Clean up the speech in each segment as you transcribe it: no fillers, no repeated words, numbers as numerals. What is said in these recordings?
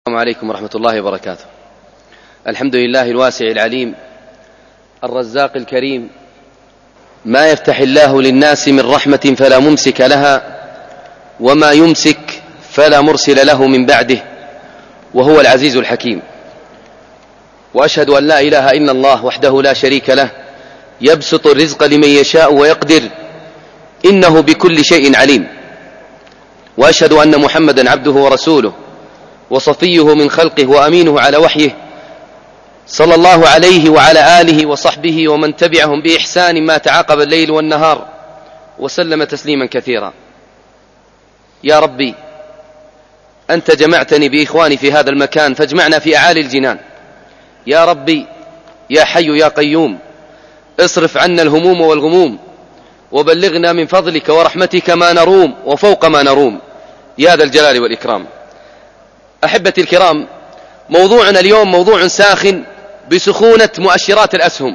السلام عليكم ورحمة الله وبركاته. الحمد لله الواسع العليم الرزاق الكريم، ما يفتح الله للناس من رحمة فلا ممسك لها، وما يمسك فلا مرسل له من بعده، وهو العزيز الحكيم. وأشهد أن لا إله إلا الله وحده لا شريك له، يبسط الرزق لمن يشاء ويقدر، إنه بكل شيء عليم. وأشهد أن محمدا عبده ورسوله وصفيه من خلقه وأمينه على وحيه، صلى الله عليه وعلى آله وصحبه ومن تبعهم بإحسان ما تعاقب الليل والنهار، وسلم تسليما كثيرا. يا ربي، أنت جمعتني بإخواني في هذا المكان، فاجمعنا في أعالي الجنان. يا ربي يا حي يا قيوم، اصرف عنا الهموم والغموم، وبلغنا من فضلك ورحمتك ما نروم وفوق ما نروم، يا ذا الجلال والإكرام. أحبتي الكرام، موضوعنا اليوم موضوع ساخن بسخونة مؤشرات الأسهم،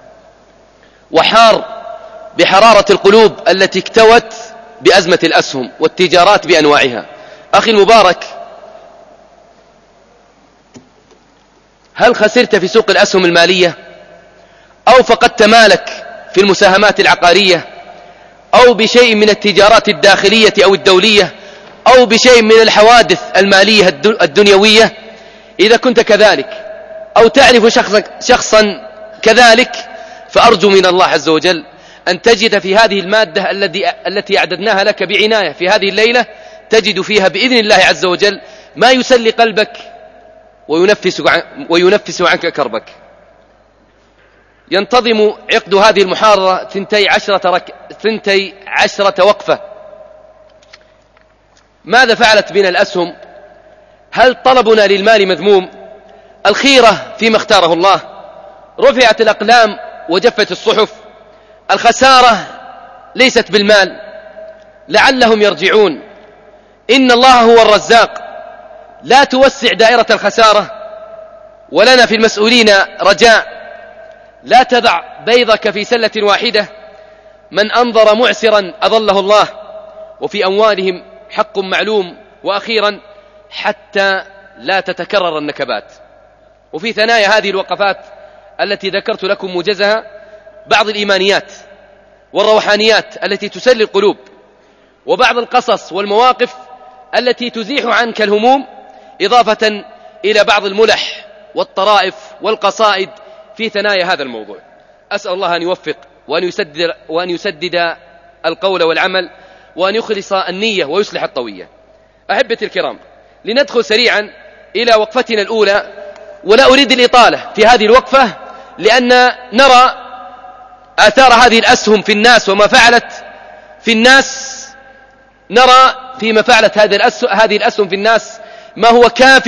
وحار بحرارة القلوب التي اكتوت بأزمة الأسهم والتجارات بأنواعها. أخي المبارك، هل خسرت في سوق الأسهم المالية، أو فقدت مالك في المساهمات العقارية، أو بشيء من التجارات الداخلية أو الدولية، أو بشيء من الحوادث المالية الدنيوية؟ إذا كنت كذلك أو تعرف شخصا كذلك، فأرجو من الله عز وجل أن تجد في هذه المادة التي أعددناها لك بعناية في هذه الليلة، تجد فيها بإذن الله عز وجل ما يسلي قلبك وينفس عنك كربك. ينتظم عقد هذه المحاضرة 12 وقفة. ماذا فعلت بنا الأسهم؟ هل طلبنا للمال مذموم؟ الخيرة فيما اختاره الله؟ رفعت الأقلام وجفت الصحف؟ الخسارة ليست بالمال، لعلهم يرجعون. إن الله هو الرزاق، لا توسع دائرة الخسارة. ولنا في المسؤولين رجاء، لا تضع بيضك في سلة واحدة. من أنظر معسرا أظله الله، وفي أموالهم حق معلوم. وأخيرا، حتى لا تتكرر النكبات. وفي ثنايا هذه الوقفات التي ذكرت لكم موجزها بعض الإيمانيات والروحانيات التي تسلي القلوب، وبعض القصص والمواقف التي تزيح عنك الهموم، إضافة إلى بعض الملح والطرائف والقصائد في ثنايا هذا الموضوع. أسأل الله أن يوفق وأن يسدد القول والعمل، وأن يخلص النية ويصلح الطوية. أحبتي الكرام، لندخل سريعا إلى وقفتنا الأولى، ولا أريد الإطالة في هذه الوقفة، لأن نرى آثار هذه الأسهم في الناس وما فعلت في الناس. نرى فيما فعلت هذه الأسهم في الناس ما هو كاف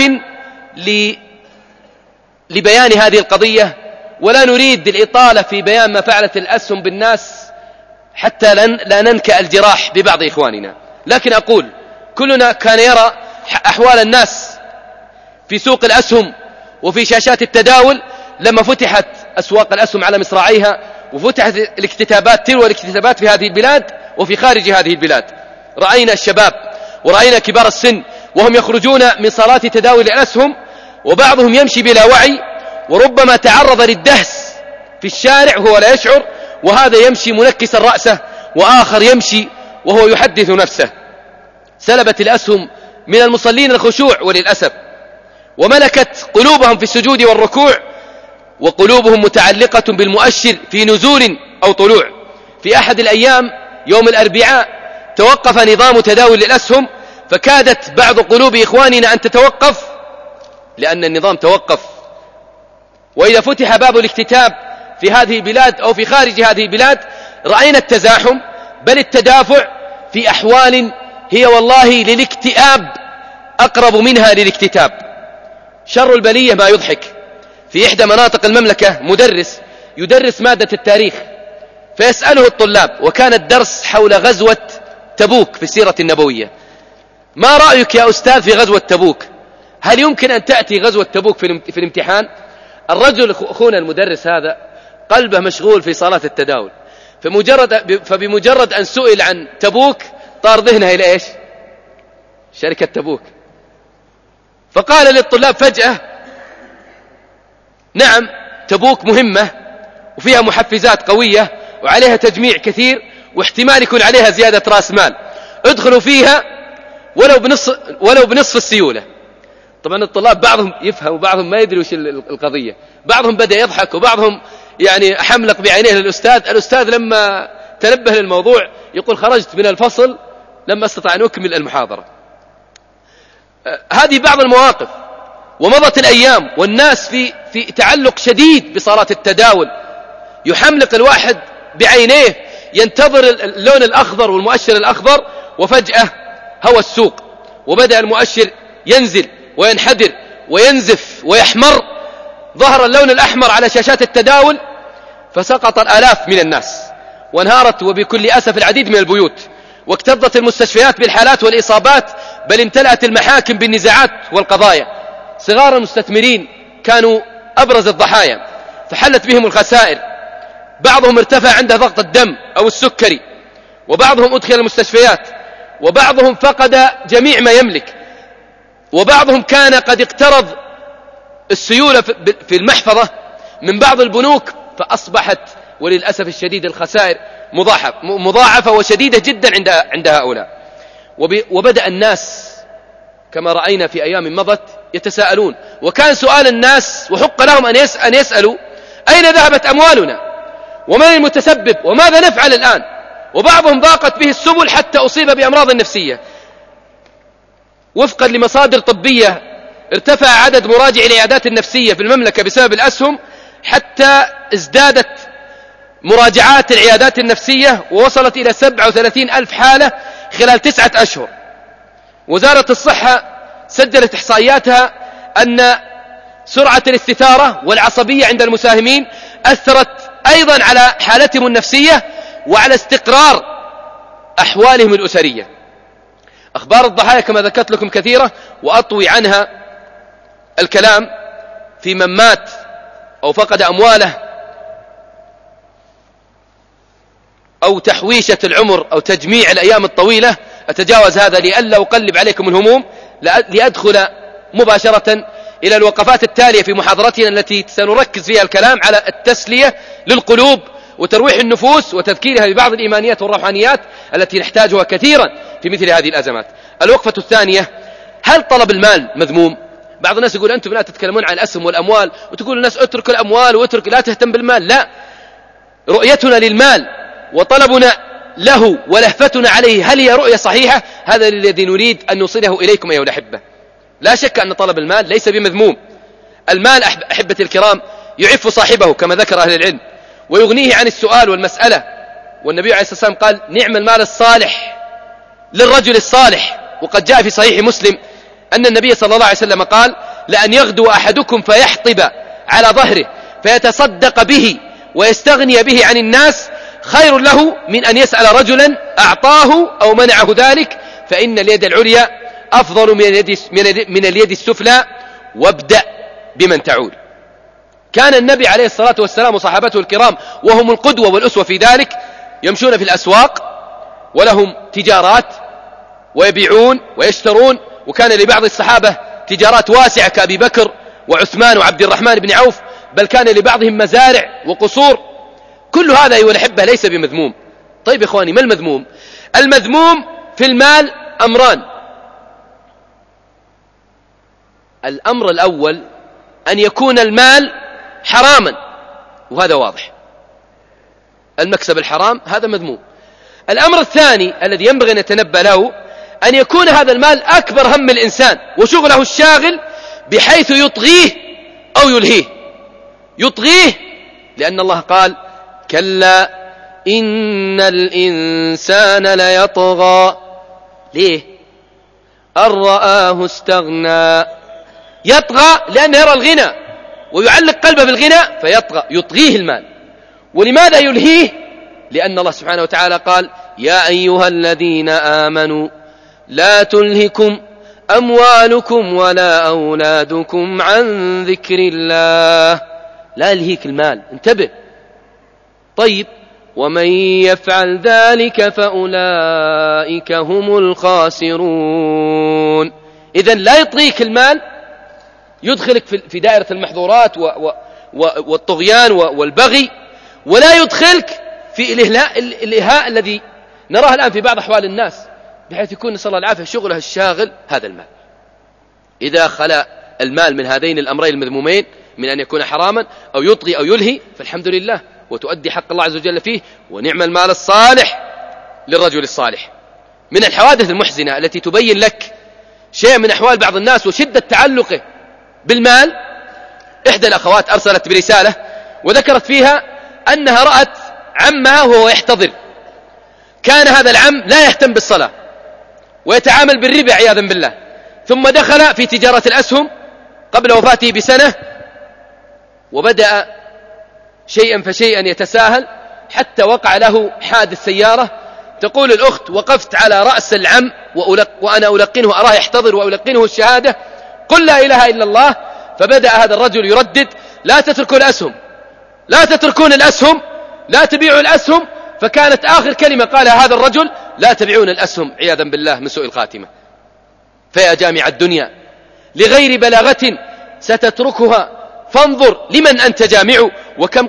لبيان هذه القضية، ولا نريد الإطالة في بيان ما فعلت الأسهم بالناس حتى لا ننكأ الجراح ببعض إخواننا. لكن أقول، كلنا كان يرى أحوال الناس في سوق الأسهم وفي شاشات التداول لما فتحت أسواق الأسهم على مصراعيها، وفتحت الاكتتابات تلو الاكتتابات في هذه البلاد وفي خارج هذه البلاد. رأينا الشباب ورأينا كبار السن وهم يخرجون من صالات تداول الأسهم، وبعضهم يمشي بلا وعي، وربما تعرض للدهس في الشارع وهو لا يشعر، وهذا يمشي منكسا رأسه، وآخر يمشي وهو يحدث نفسه. سلبت الأسهم من المصلين الخشوع وللأسف، وملكت قلوبهم في السجود والركوع، وقلوبهم متعلقة بالمؤشر في نزول أو طلوع. في أحد الأيام يوم الأربعاء توقف نظام تداول الأسهم، فكادت بعض قلوب إخواننا أن تتوقف لأن النظام توقف. وإذا فتح باب الاكتتاب في هذه البلاد أو في خارج هذه البلاد، رأينا التزاحم بل التدافع في أحوال هي والله للاكتئاب أقرب منها للاكتتاب. شر البلية ما يضحك. في إحدى مناطق المملكة مدرس يدرس مادة التاريخ، فيسأله الطلاب، وكان الدرس حول غزوة تبوك في السيرة النبوية: ما رأيك يا أستاذ في غزوة تبوك؟ هل يمكن أن تأتي غزوة تبوك في الامتحان؟ الرجل أخونا المدرس هذا قلبه مشغول في صالات التداول، فبمجرد أن سئل عن تبوك طار ذهنه إلى إيش؟ شركة تبوك. فقال للطلاب فجأة: نعم تبوك مهمة وفيها محفزات قوية وعليها تجميع كثير واحتمال يكون عليها زيادة رأس مال، ادخلوا فيها ولو بنصف السيولة. طبعا الطلاب بعضهم يفهم وبعضهم ما يدري وش القضية، بعضهم بدأ يضحك وبعضهم يعني حملق بعينيه للأستاذ. الأستاذ لما تنبه للموضوع يقول: خرجت من الفصل لما استطاع أن أكمل المحاضرة. هذه بعض المواقف. ومضت الأيام والناس في تعلق شديد بصالات التداول، يحملق الواحد بعينيه ينتظر اللون الأخضر والمؤشر الأخضر، وفجأة هوى السوق وبدأ المؤشر ينزل وينحدر وينزف ويحمر. ظهر اللون الأحمر على شاشات التداول فسقط الآلاف من الناس، وانهارت وبكل أسف العديد من البيوت، واكتظت المستشفيات بالحالات والإصابات، بل امتلأت المحاكم بالنزاعات والقضايا. صغار المستثمرين كانوا أبرز الضحايا، فحلت بهم الخسائر. بعضهم ارتفع عنده ضغط الدم أو السكري، وبعضهم أدخل المستشفيات، وبعضهم فقد جميع ما يملك، وبعضهم كان قد اقترض السيولة في المحفظة من بعض البنوك، فأصبحت وللأسف الشديد الخسائر مضاعفة وشديدة جدا عند هؤلاء. وبدأ الناس كما رأينا في أيام مضت يتساءلون، وكان سؤال الناس وحق لهم أن يسألوا: أين ذهبت أموالنا؟ ومن المتسبب؟ وماذا نفعل الآن؟ وبعضهم ضاقت به السبل حتى أصيب بأمراض نفسية. وفقا لمصادر طبية ارتفع عدد مراجعي العيادات النفسية في المملكة بسبب الأسهم، حتى ازدادت مراجعات العيادات النفسية ووصلت إلى 37,000 حالة خلال 9 أشهر. وزارة الصحة سجلت إحصائياتها أن سرعة الاستثارة والعصبية عند المساهمين أثرت أيضا على حالتهم النفسية وعلى استقرار أحوالهم الأسرية. أخبار الضحايا كما ذكرت لكم كثيرة، وأطوي عنها الكلام في من مات أو فقد أمواله أو تحويشة العمر أو تجميع الأيام الطويلة. أتجاوز هذا لئلا أقلب عليكم الهموم، لأدخل مباشرة إلى الوقفات التالية في محاضرتنا التي سنركز فيها الكلام على التسلية للقلوب وترويح النفوس وتذكيرها ببعض الإيمانيات والروحانيات التي نحتاجها كثيرا في مثل هذه الأزمات. الوقفة الثانية: هل طلب المال مذموم؟ بعض الناس يقول: أنتم لا تتكلمون عن الأسهم والأموال وتقول الناس اترك الأموال واترك لا تهتم بالمال. لا، رؤيتنا للمال وطلبنا له ولهفتنا عليه هل هي رؤية صحيحة؟ هذا الذي نريد أن نوصله إليكم أيها الأحبة. لا شك أن طلب المال ليس بمذموم. المال أحبة الكرام يعف صاحبه كما ذكر أهل العلم ويغنيه عن السؤال والمسألة. والنبي عليه الصلاة والسلام قال: نعم المال الصالح للرجل الصالح. وقد جاء في صحيح مسلم أن النبي صلى الله عليه وسلم قال: لأن يغدو أحدكم فيحطب على ظهره فيتصدق به ويستغني به عن الناس خير له من أن يسأل رجلا أعطاه أو منعه ذلك، فإن اليد العليا أفضل من اليد السفلى، وابدأ بمن تعول. كان النبي عليه الصلاة والسلام وصحابته الكرام وهم القدوة والأسوة في ذلك يمشون في الأسواق ولهم تجارات ويبيعون ويشترون، وكان لبعض الصحابة تجارات واسعة كأبي بكر وعثمان وعبد الرحمن بن عوف، بل كان لبعضهم مزارع وقصور. كل هذا أيها الأحبة ليس بمذموم. طيب يا إخواني، ما المذموم؟ المذموم في المال أمران. الأمر الأول أن يكون المال حراما، وهذا واضح، المكسب الحرام هذا مذموم. الأمر الثاني الذي ينبغي أن يتنبه له أن يكون هذا المال أكبر هم الإنسان وشغله الشاغل بحيث يطغيه أو يلهيه. يطغيه لأن الله قال: كلا إن الإنسان ليطغى. ليه؟ أن رآه استغنى. يطغى لأنه يرى الغنى ويعلق قلبه بالغنى فيطغى، يطغيه المال. ولماذا يلهيه؟ لأن الله سبحانه وتعالى قال: يا أيها الذين آمنوا لا تلهكم أموالكم ولا أولادكم عن ذكر الله. لا يلهيك المال، انتبه. طيب، ومن يفعل ذلك فأولئك هم الخاسرون. إذن لا يطغيك المال يدخلك في دائرة المحظورات والطغيان والبغي، ولا يدخلك في الإلهاء الذي نراه الآن في بعض أحوال الناس، بحيث يكون نسأل الله العافية شغله الشاغل هذا المال. إذا خلا المال من هذين الأمرين المذمومين، من أن يكون حراما أو يطغي أو يلهي، فالحمد لله وتؤدي حق الله عز وجل فيه، ونعم المال الصالح للرجل الصالح. من الحوادث المحزنة التي تبين لك شيء من أحوال بعض الناس وشدة تعلقه بالمال، إحدى الأخوات أرسلت برسالة وذكرت فيها أنها رأت عمها وهو يحتضر، كان هذا العم لا يهتم بالصلاة ويتعامل بالربا عياذا بالله، ثم دخل في تجارة الأسهم قبل وفاته بسنة، وبدأ شيئا فشيئا يتساهل حتى وقع له حادث سيارة. تقول الأخت: وقفت على رأس العم وأنا ألقنه، أراه يحتضر وألقنه الشهادة، قل لا إله إلا الله. فبدأ هذا الرجل يردد: لا تتركوا الأسهم، لا تتركون الأسهم، لا تبيعوا الأسهم. فكانت آخر كلمة قالها هذا الرجل: لا تبيعون الأسهم، عياذا بالله من سوء الخاتمة. فيا جامع الدنيا لغير بلاغة ستتركها، فانظر لمن أنت جامع. وكم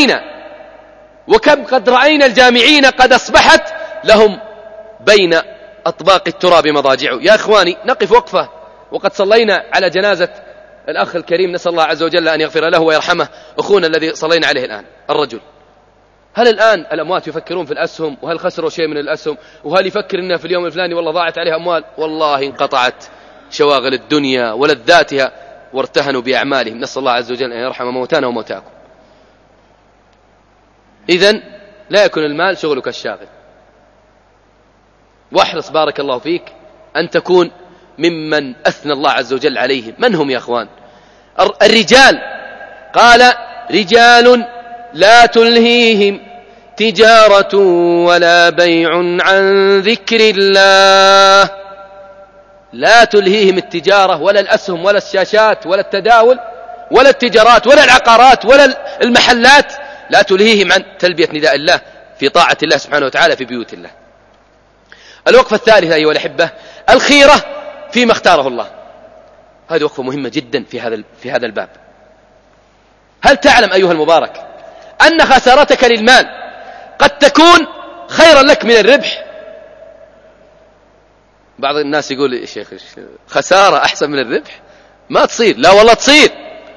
قد رأينا الجامعين قد أصبحت لهم بين أطباق التراب مضاجع. يا إخواني، نقف وقفة، وقد صلينا على جنازة الأخ الكريم، نسأل الله عز وجل أن يغفر له ويرحمه، أخونا الذي صلينا عليه الآن الرجل. هل الآن الأموات يفكرون في الأسهم؟ وهل خسروا شيء من الأسهم؟ وهل يفكر إنها في اليوم الفلاني والله ضاعت عليها أموال؟ والله انقطعت شواغل الدنيا ولذاتها وارتهنوا بأعمالهم. نسأل الله عز وجل أن يرحم موتانا وموتاكم. إذن لا يكون المال شغلك الشاغل، واحرص بارك الله فيك أن تكون ممن أثنى الله عز وجل عليهم. من هم يا أخوان؟ الرجال. قال: رجال لا تلهيهم تجارة ولا بيع عن ذكر الله. لا تلهيهم التجارة ولا الأسهم ولا الشاشات ولا التداول ولا التجارات ولا العقارات ولا المحلات، لا تلهيهم عن تلبية نداء الله في طاعة الله سبحانه وتعالى في بيوت الله. الوقفة الثالثة أيها الأحبة: الخيرة فيما اختاره الله. هذه وقفة مهمة جدا في هذا الباب. هل تعلم أيها المبارك أن خسارتك للمال قد تكون خيرا لك من الربح؟ بعض الناس يقول: يا شيخ خسارة أحسن من الربح؟ ما تصير. لا والله تصير.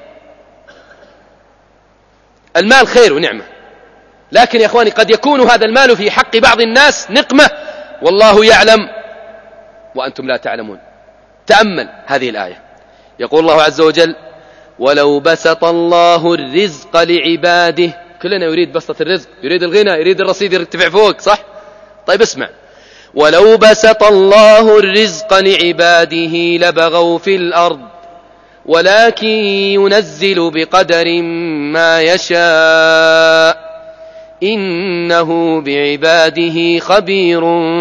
المال خير ونعمة، لكن يا أخواني قد يكون هذا المال في حق بعض الناس نقمة، والله يعلم وأنتم لا تعلمون. تأمل هذه الآية، يقول الله عز وجل: ولو بسط الله الرزق لعباده. كلنا يريد بسطة الرزق، يريد الغنى، يريد الرصيد يرتفع فوق، صح؟ طيب اسمع: ولو بسط الله الرزق لعباده لبغوا في الأرض ولكن ينزل بقدر ما يشاء إنه بعباده خبير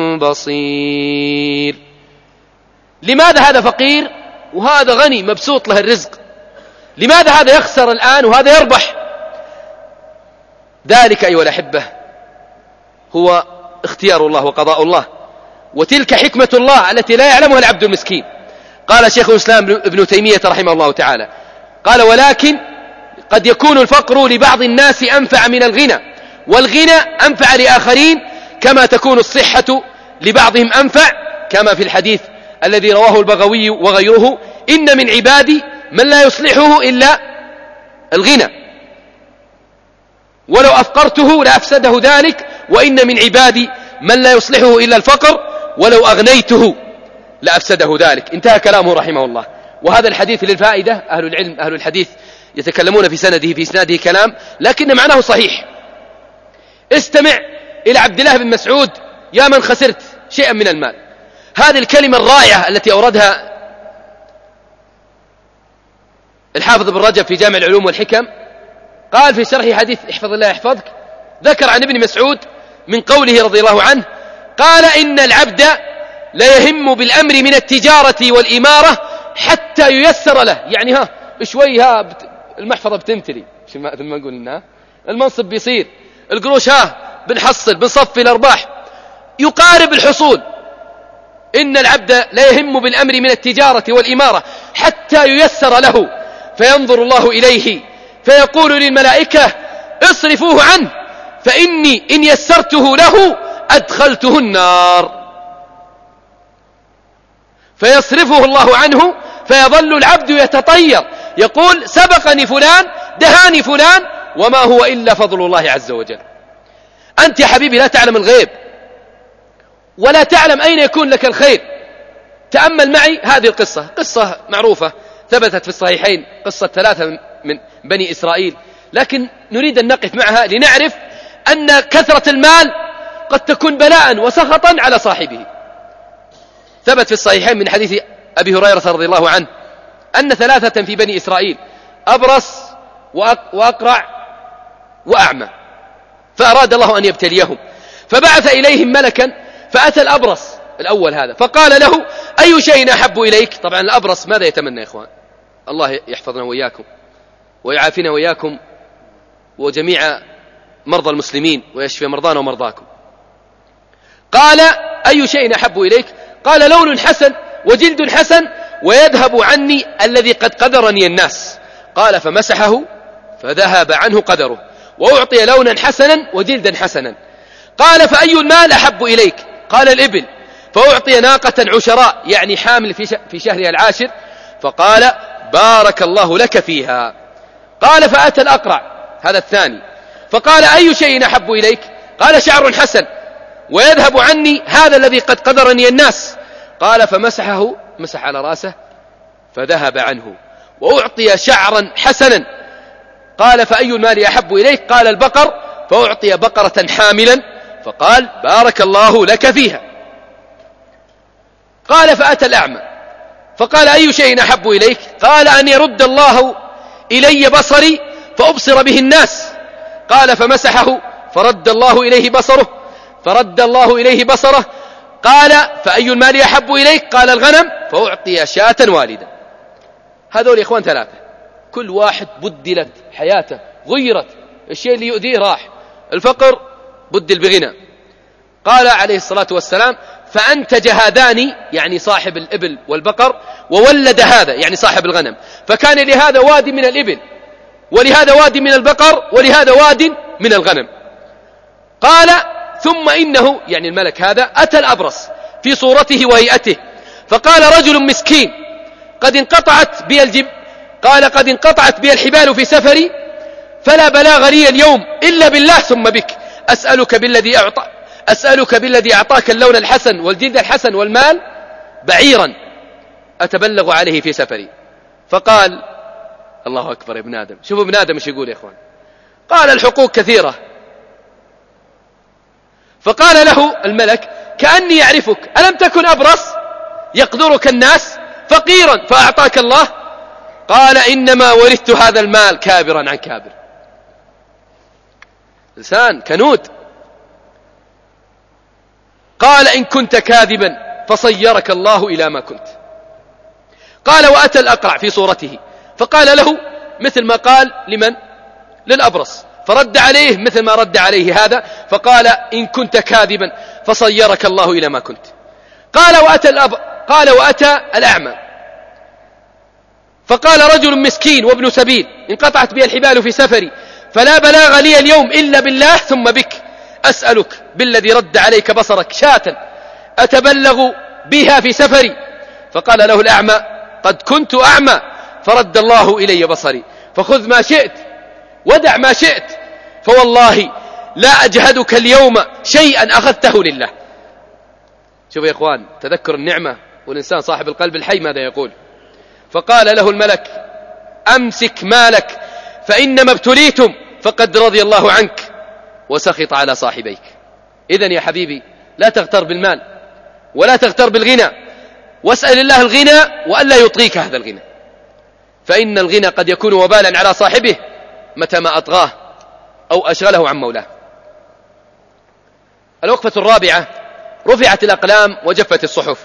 بصير. لماذا هذا فقير وهذا غني مبسوط له الرزق؟ لماذا هذا يخسر الآن وهذا يربح؟ ذلك أيها الأحبة هو اختيار الله وقضاء الله، وتلك حكمة الله التي لا يعلمها العبد المسكين. قال شيخ الإسلام ابن تيمية رحمه الله تعالى، قال: ولكن قد يكون الفقر لبعض الناس أنفع من الغنى، والغنى أنفع لآخرين، كما تكون الصحة لبعضهم أنفع، كما في الحديث الذي رواه البغوي وغيره: إن من عبادي من لا يصلحه إلا الغنى، ولو أفقرته لأفسده ذلك، وإن من عبادي من لا يصلحه إلا الفقر، ولو أغنيته لأفسده ذلك. انتهى كلامه رحمه الله. وهذا الحديث للفائدة، أهل العلم أهل الحديث يتكلمون في إسناده كلام، لكن معناه صحيح. استمع إلى عبد الله بن مسعود: يا من خسرت شيئا من المال. هذه الكلمة الرائعة التي أوردها الحافظ ابن رجب في جامع العلوم والحكم، قال في شرح حديث احفظ الله يحفظك، ذكر عن ابن مسعود من قوله رضي الله عنه، قال: إن العبد لا يهم بالأمر من التجارة والإمارة حتى ييسر له. يعني شوي المحفظة بتمتلي، مثل ما نقول لنا المنصب بيصير، القروش بنحصل، بنصفي الأرباح، يقارب الحصول. إن العبد لا يهم بالأمر من التجارة والإمارة حتى ييسر له، فينظر الله إليه فيقول للملائكة اصرفوه عنه فإني إن يسرته له أدخلته النار. فيصرفه الله عنه، فيظل العبد يتطير يقول سبقني فلان دهاني فلان، وما هو إلا فضل الله عز وجل. أنت يا حبيبي لا تعلم الغيب ولا تعلم أين يكون لك الخير. تأمل معي هذه القصة، قصة معروفة ثبتت في الصحيحين، قصة 3 من بني إسرائيل، لكن نريد أن نقف معها لنعرف أن كثرة المال قد تكون بلاء وسخطا على صاحبه. ثبت في الصحيحين من حديث أبي هريرة رضي الله عنه أن 3 في بني إسرائيل، أبرص وأقرع وأعمى، فأراد الله أن يبتليهم، فبعث إليهم ملكا، فأتى الأبرص الأول هذا فقال له أي شيء أحب إليك؟ طبعا الأبرص ماذا يتمنى يا إخوان؟ الله يحفظنا وإياكم ويعافينا وإياكم وجميع مرضى المسلمين ويشفي مرضانا ومرضاكم. قال أي شيء أحب إليك؟ قال لون حسن وجلد حسن ويذهب عني الذي قد قدرني الناس. قال فمسحه فذهب عنه قدره، وأعطي لونا حسنا وجلدا حسنا. قال فأي المال أحب إليك؟ قال الإبل، فأعطي ناقة عشراء يعني حامل في شهرها العاشر، فقال بارك الله لك فيها. قال فأتى الأقرع هذا الثاني فقال أي شيء أحب إليك؟ قال شعر حسن ويذهب عني هذا الذي قد قدرني الناس. قال فمسحه، مسح على راسه فذهب عنه، وأعطي شعرا حسنا. قال فأي المال أحب إليك؟ قال البقر، فأعطي بقرة حاملا، فقال بارك الله لك فيها. قال فأتى الأعمى فقال أي شيء أحب إليك؟ قال أن يرد الله إلي بصري فأبصر به الناس. قال فمسحه فرد الله إليه بصره، فرد الله إليه بصره. قال فأي المال أحب إليك؟ قال الغنم، فأعطي شاة والدة. هذول يا إخوان 3، كل واحد بدلت حياته، غيرت، الشيء اللي يؤذيه راح. الفقر بدل بغنى. قال عليه الصلاة والسلام فأنتج هذان يعني صاحب الإبل والبقر، وولد هذا يعني صاحب الغنم، فكان لهذا واد من الإبل ولهذا واد من البقر ولهذا واد من الغنم. قال ثم إنه يعني الملك هذا أتى الأبرص في صورته وهيئته، فقال رجل مسكين قد انقطعت بي قال قد انقطعت بي الحبال في سفري، فلا بلاغ لي اليوم إلا بالله ثم بك، أسألك بالذي أعطاك اللون الحسن والجلد الحسن والمال بعيرا أتبلغ عليه في سفري. فقال الله أكبر يا ابن آدم، شوفوا ابن آدم ايش يقول يا إخوان. قال الحقوق كثيرة. فقال له الملك كأني يعرفك، ألم تكن أبرص يقدرك الناس فقيرا فأعطاك الله؟ قال إنما ورثت هذا المال كابرا عن كابر. إنسان كنود. قال إن كنت كاذبا فصيرك الله إلى ما كنت. قال وأتى الأقرع في صورته فقال له مثل ما قال لمن؟ للأبرص، فرد عليه مثل ما رد عليه هذا، فقال إن كنت كاذبا فصيرك الله إلى ما كنت. قال وأتى الأعمى فقال رجل مسكين وابن سبيل انقطعت بي الحبال في سفري، فلا بلاغ لي اليوم إلا بالله ثم بك، أسألك بالذي رد عليك بصرك شاة أتبلغ بها في سفري. فقال له الأعمى قد كنت أعمى فرد الله إلي بصري، فخذ ما شئت ودع ما شئت، فوالله لا أجهدك اليوم شيئا أخذته لله. شوف يا إخوان تذكر النعمة، والإنسان صاحب القلب الحي ماذا يقول. فقال له الملك أمسك مالك فإنما ابتليتم فقد رضي الله عنك وسخط على صاحبيك. إذن يا حبيبي لا تغتر بالمال ولا تغتر بالغنى، واسأل الله الغنى وألا يطغيك هذا الغنى، فإن الغنى قد يكون وبالا على صاحبه متى ما أطغاه أو أشغله عن مولاه. الوقفة الرابعة: رفعت الأقلام وجفت الصحف.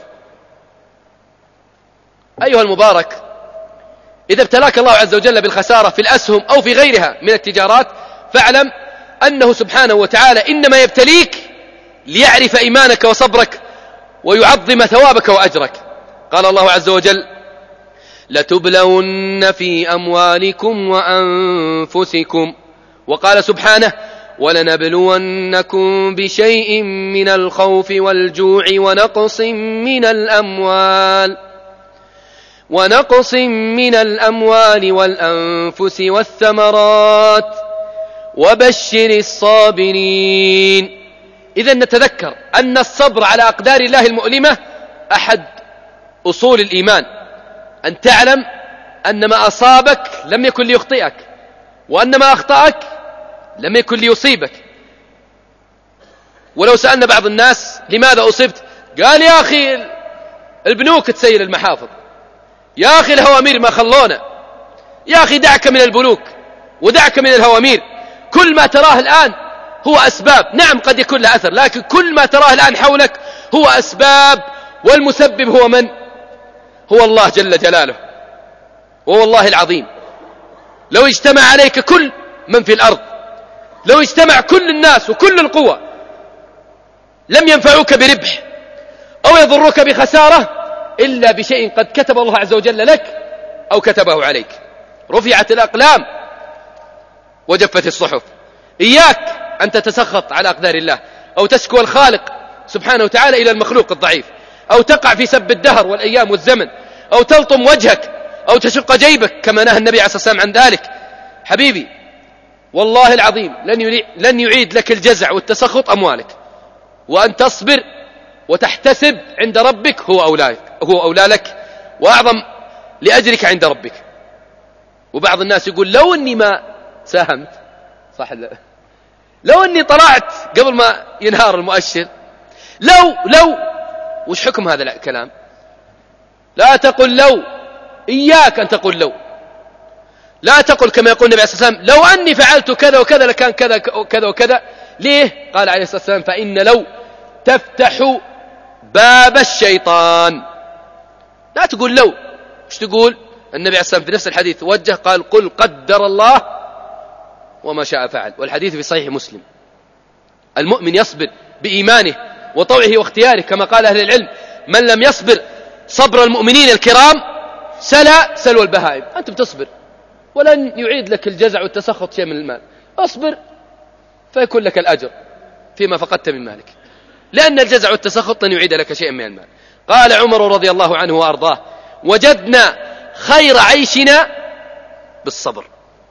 أيها المبارك، إذا ابتلاك الله عز وجل بالخسارة في الأسهم أو في غيرها من التجارات، فاعلم أنه سبحانه وتعالى إنما يبتليك ليعرف إيمانك وصبرك ويعظم ثوابك وأجرك. قال الله عز وجل: لتبلون في أموالكم وأنفسكم. وقال سبحانه: ولنبلونكم بشيء من الخوف والجوع ونقص من الأموال والأنفس والثمرات وبشر الصابرين. إذن نتذكر أن الصبر على أقدار الله المؤلمة أحد أصول الإيمان، أن تعلم أن ما أصابك لم يكن ليخطئك، وأن ما أخطأك لم يكن ليصيبك. ولو سألنا بعض الناس: لماذا أصبت؟ قال: يا أخي البنوك تسيل المحافظ، يا أخي الهوامير ما خلونا، يا أخي دعك من البنوك ودعك من الهوامير. كل ما تراه الآن هو أسباب، نعم قد يكون له أثر، لكن كل ما تراه الآن حولك هو أسباب، والمسبب هو من؟ هو الله جل جلاله. ووالله العظيم لو اجتمع عليك كل من في الأرض، لو اجتمع كل الناس وكل القوى، لم ينفعوك بربح أو يضروك بخسارة إلا بشيء قد كتب الله عز وجل لك أو كتبه عليك. رفعت الأقلام وجفت الصحف. إياك أن تتسخط على أقدار الله، أو تشكو الخالق سبحانه وتعالى إلى المخلوق الضعيف، أو تقع في سب الدهر والأيام والزمن، أو تلطم وجهك، أو تشق جيبك كما نهى النبي عليه الصلاة والسلام عن ذلك. حبيبي والله العظيم لن يعيد لك الجزع والتسخط أموالك، وأن تصبر وتحتسب عند ربك هو أولى لك وأعظم لأجرك عند ربك. وبعض الناس يقول: لو أني ما ساهمت، صح، لو أني طلعت قبل ما ينهار المؤشر، لو وش حكم هذا الكلام؟ لا تقل لو، إياك أن تقول لو. لا تقل كما يقول النبي عليه الصلاة والسلام: لو أني فعلت كذا وكذا لكان كذا وكذا وكذا. ليه؟ قال عليه الصلاة والسلام: فإن لو تفتح باب الشيطان. لا تقول لو. وش تقول؟ النبي عليه الصلاة والسلام في نفس الحديث وجه قال: قل قدر الله وما شاء فعل. والحديث في صحيح مسلم. المؤمن يصبر بإيمانه وطوعه واختياره، كما قال أهل العلم: من لم يصبر صبر المؤمنين الكرام سلوى البهائم. أنت بتصبر ولن يعيد لك الجزع والتسخط شيء من المال. اصبر فيكون لك الأجر فيما فقدت من مالك، لأن الجزع والتسخط لن يعيد لك شيئا من المال. قال عمر رضي الله عنه وأرضاه: وجدنا خير عيشنا بالصبر.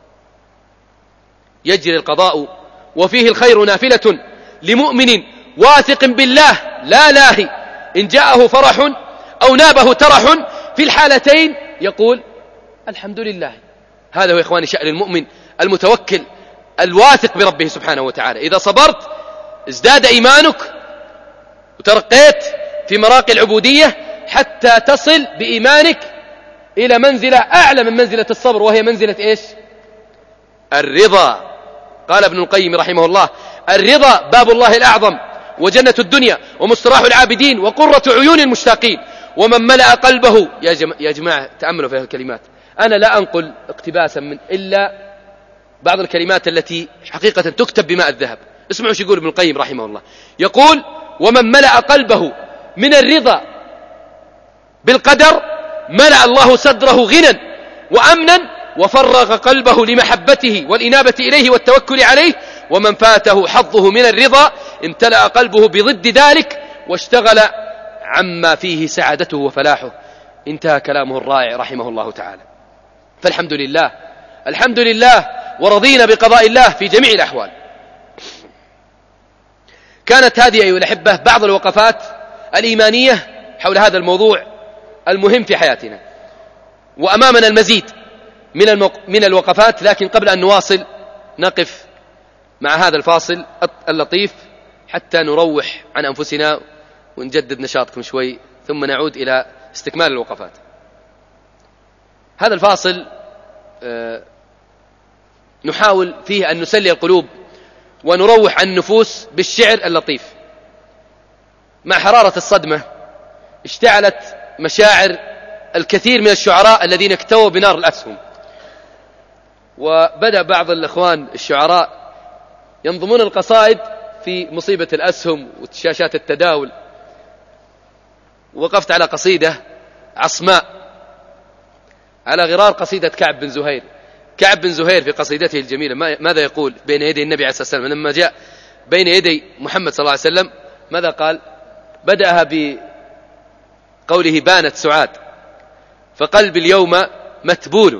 يجري القضاء وفيه الخير نافلة لمؤمن واثق بالله لا لاهي، إن جاءه فرح أو نابه ترح في الحالتين يقول: الحمد لله. هذا هو إخواني شأن المؤمن المتوكل الواثق بربه سبحانه وتعالى. إذا صبرت ازداد إيمانك وترقيت في مراقي العبودية حتى تصل بإيمانك إلى منزلة أعلى من منزلة الصبر، وهي منزلة إيش؟ الرضا. قال ابن القيم رحمه الله: الرضا باب الله الأعظم وجنة الدنيا ومستراح العابدين وقرة عيون المشتاقين. ومن ملأ قلبه، يا جماعة تأملوا في هذه الكلمات، أنا لا أنقل اقتباسا من إلا بعض الكلمات التي حقيقة تكتب بماء الذهب. اسمعوا شو يقول ابن القيم رحمه الله. يقول: ومن ملأ قلبه من الرضا بالقدر ملأ الله صدره غنى وأمنا، وفرغ قلبه لمحبته والإنابة إليه والتوكل عليه. ومن فاته حظه من الرضا امتلأ قلبه بضد ذلك واشتغل عما فيه سعادته وفلاحه. انتهى كلامه الرائع رحمه الله تعالى. فالحمد لله، الحمد لله، ورضينا بقضاء الله في جميع الأحوال. كانت هذه أيها الأحبة بعض الوقفات الإيمانية حول هذا الموضوع المهم في حياتنا، وأمامنا المزيد من الوقفات. لكن قبل أن نواصل نقف مع هذا الفاصل اللطيف حتى نروح عن أنفسنا ونجدد نشاطكم شوي، ثم نعود إلى استكمال الوقفات. هذا الفاصل نحاول فيه أن نسلي القلوب ونروح عن النفوس بالشعر اللطيف. مع حرارة الصدمة اشتعلت مشاعر الكثير من الشعراء الذين اكتووا بنار الأسهم، وبدأ بعض الإخوان الشعراء ينظمون القصائد في مصيبة الأسهم وشاشات التداول. وقفت على قصيدة عصماء على غرار قصيدة كعب بن زهير. كعب بن زهير في قصيدته الجميلة ماذا يقول بين يدي النبي عليه الصلاة والسلام لما جاء بين يدي محمد صلى الله عليه وسلم؟ ماذا قال؟ بدأها بقوله بانت سعاد فقلبي اليوم متبول.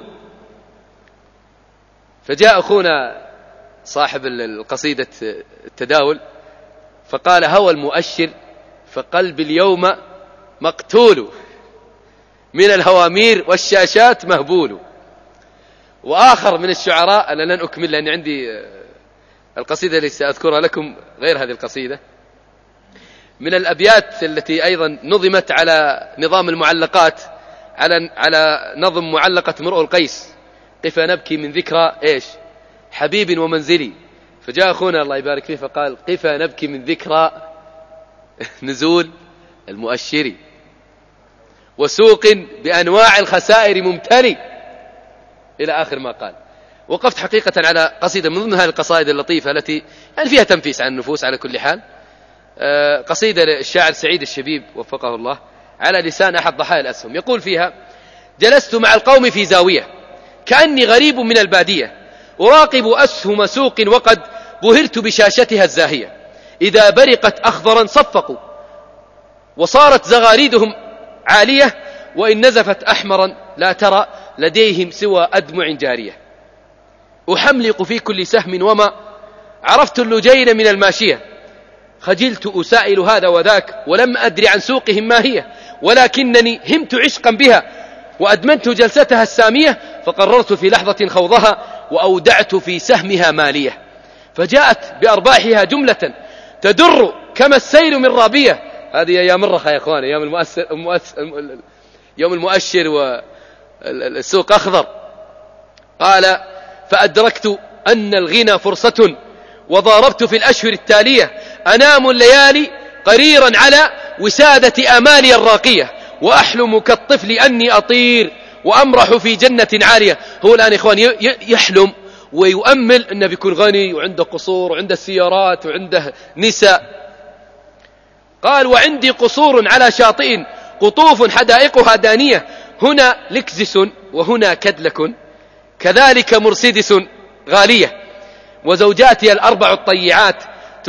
فجاء أخونا صاحب القصيدة التداول فقال هوى المؤشر فقلبي اليوم مقتول من الهوامير والشاشات مهبول. وآخر من الشعراء أنا لن أكمل لأن عندي القصيدة التي سأذكرها لكم غير هذه القصيدة، من الأبيات التي أيضا نظمت على نظام المعلقات على نظم معلقة امرؤ القيس: قفا نبكي من ذكرى إيش حبيب ومنزلي. فجاء أخونا الله يبارك فيه فقال قفا نبكي من ذكرى نزول المؤشر وسوق بأنواع الخسائر ممتلي إلى آخر ما قال. وقفت حقيقة على قصيدة من ضمن هذه القصائد اللطيفة التي يعني فيها تنفيس عن النفوس على كل حال، قصيدة للشاعر سعيد الشبيب وفقه الله على لسان أحد ضحايا الأسهم، يقول فيها: جلست مع القوم في زاوية كأني غريب من البادية أراقب أسهم سوق وقد بهرت بشاشتها الزاهية، إذا برقت أخضرا صفقوا وصارت زغاريدهم عالية وإن نزفت أحمرا لا ترى لديهم سوى أدمع جارية، أحملق في كل سهم وما عرفت اللجين من الماشية، خجلت أسائل هذا وذاك ولم أدري عن سوقهم ما هي، ولكنني همت عشقا بها وأدمنت جلستها السامية، فقررت في لحظة خوضها وأودعت في سهمها مالية، فجاءت بأرباحها جملة تدر كما السيل من رابية. هذه أيام الرخاء يا أخواني، يوم المؤشر والسوق أخضر. قال: فأدركت أن الغنى فرصة وضاربت في الأشهر التالية أنام الليالي قريرا على وسادة آمالي الراقية، وأحلم كالطفل أني أطير وأمرح في جنة عالية. هو الآن إخواني يحلم ويؤمل أنه بيكون غني وعنده قصور وعنده سيارات وعنده نساء. قال: وعندي قصور على شاطئ قطوف حدائقها دانية، هنا لكزس وهنا كدلك كذلك مرسيدس غالية، وزوجاتي الأربع الطيعات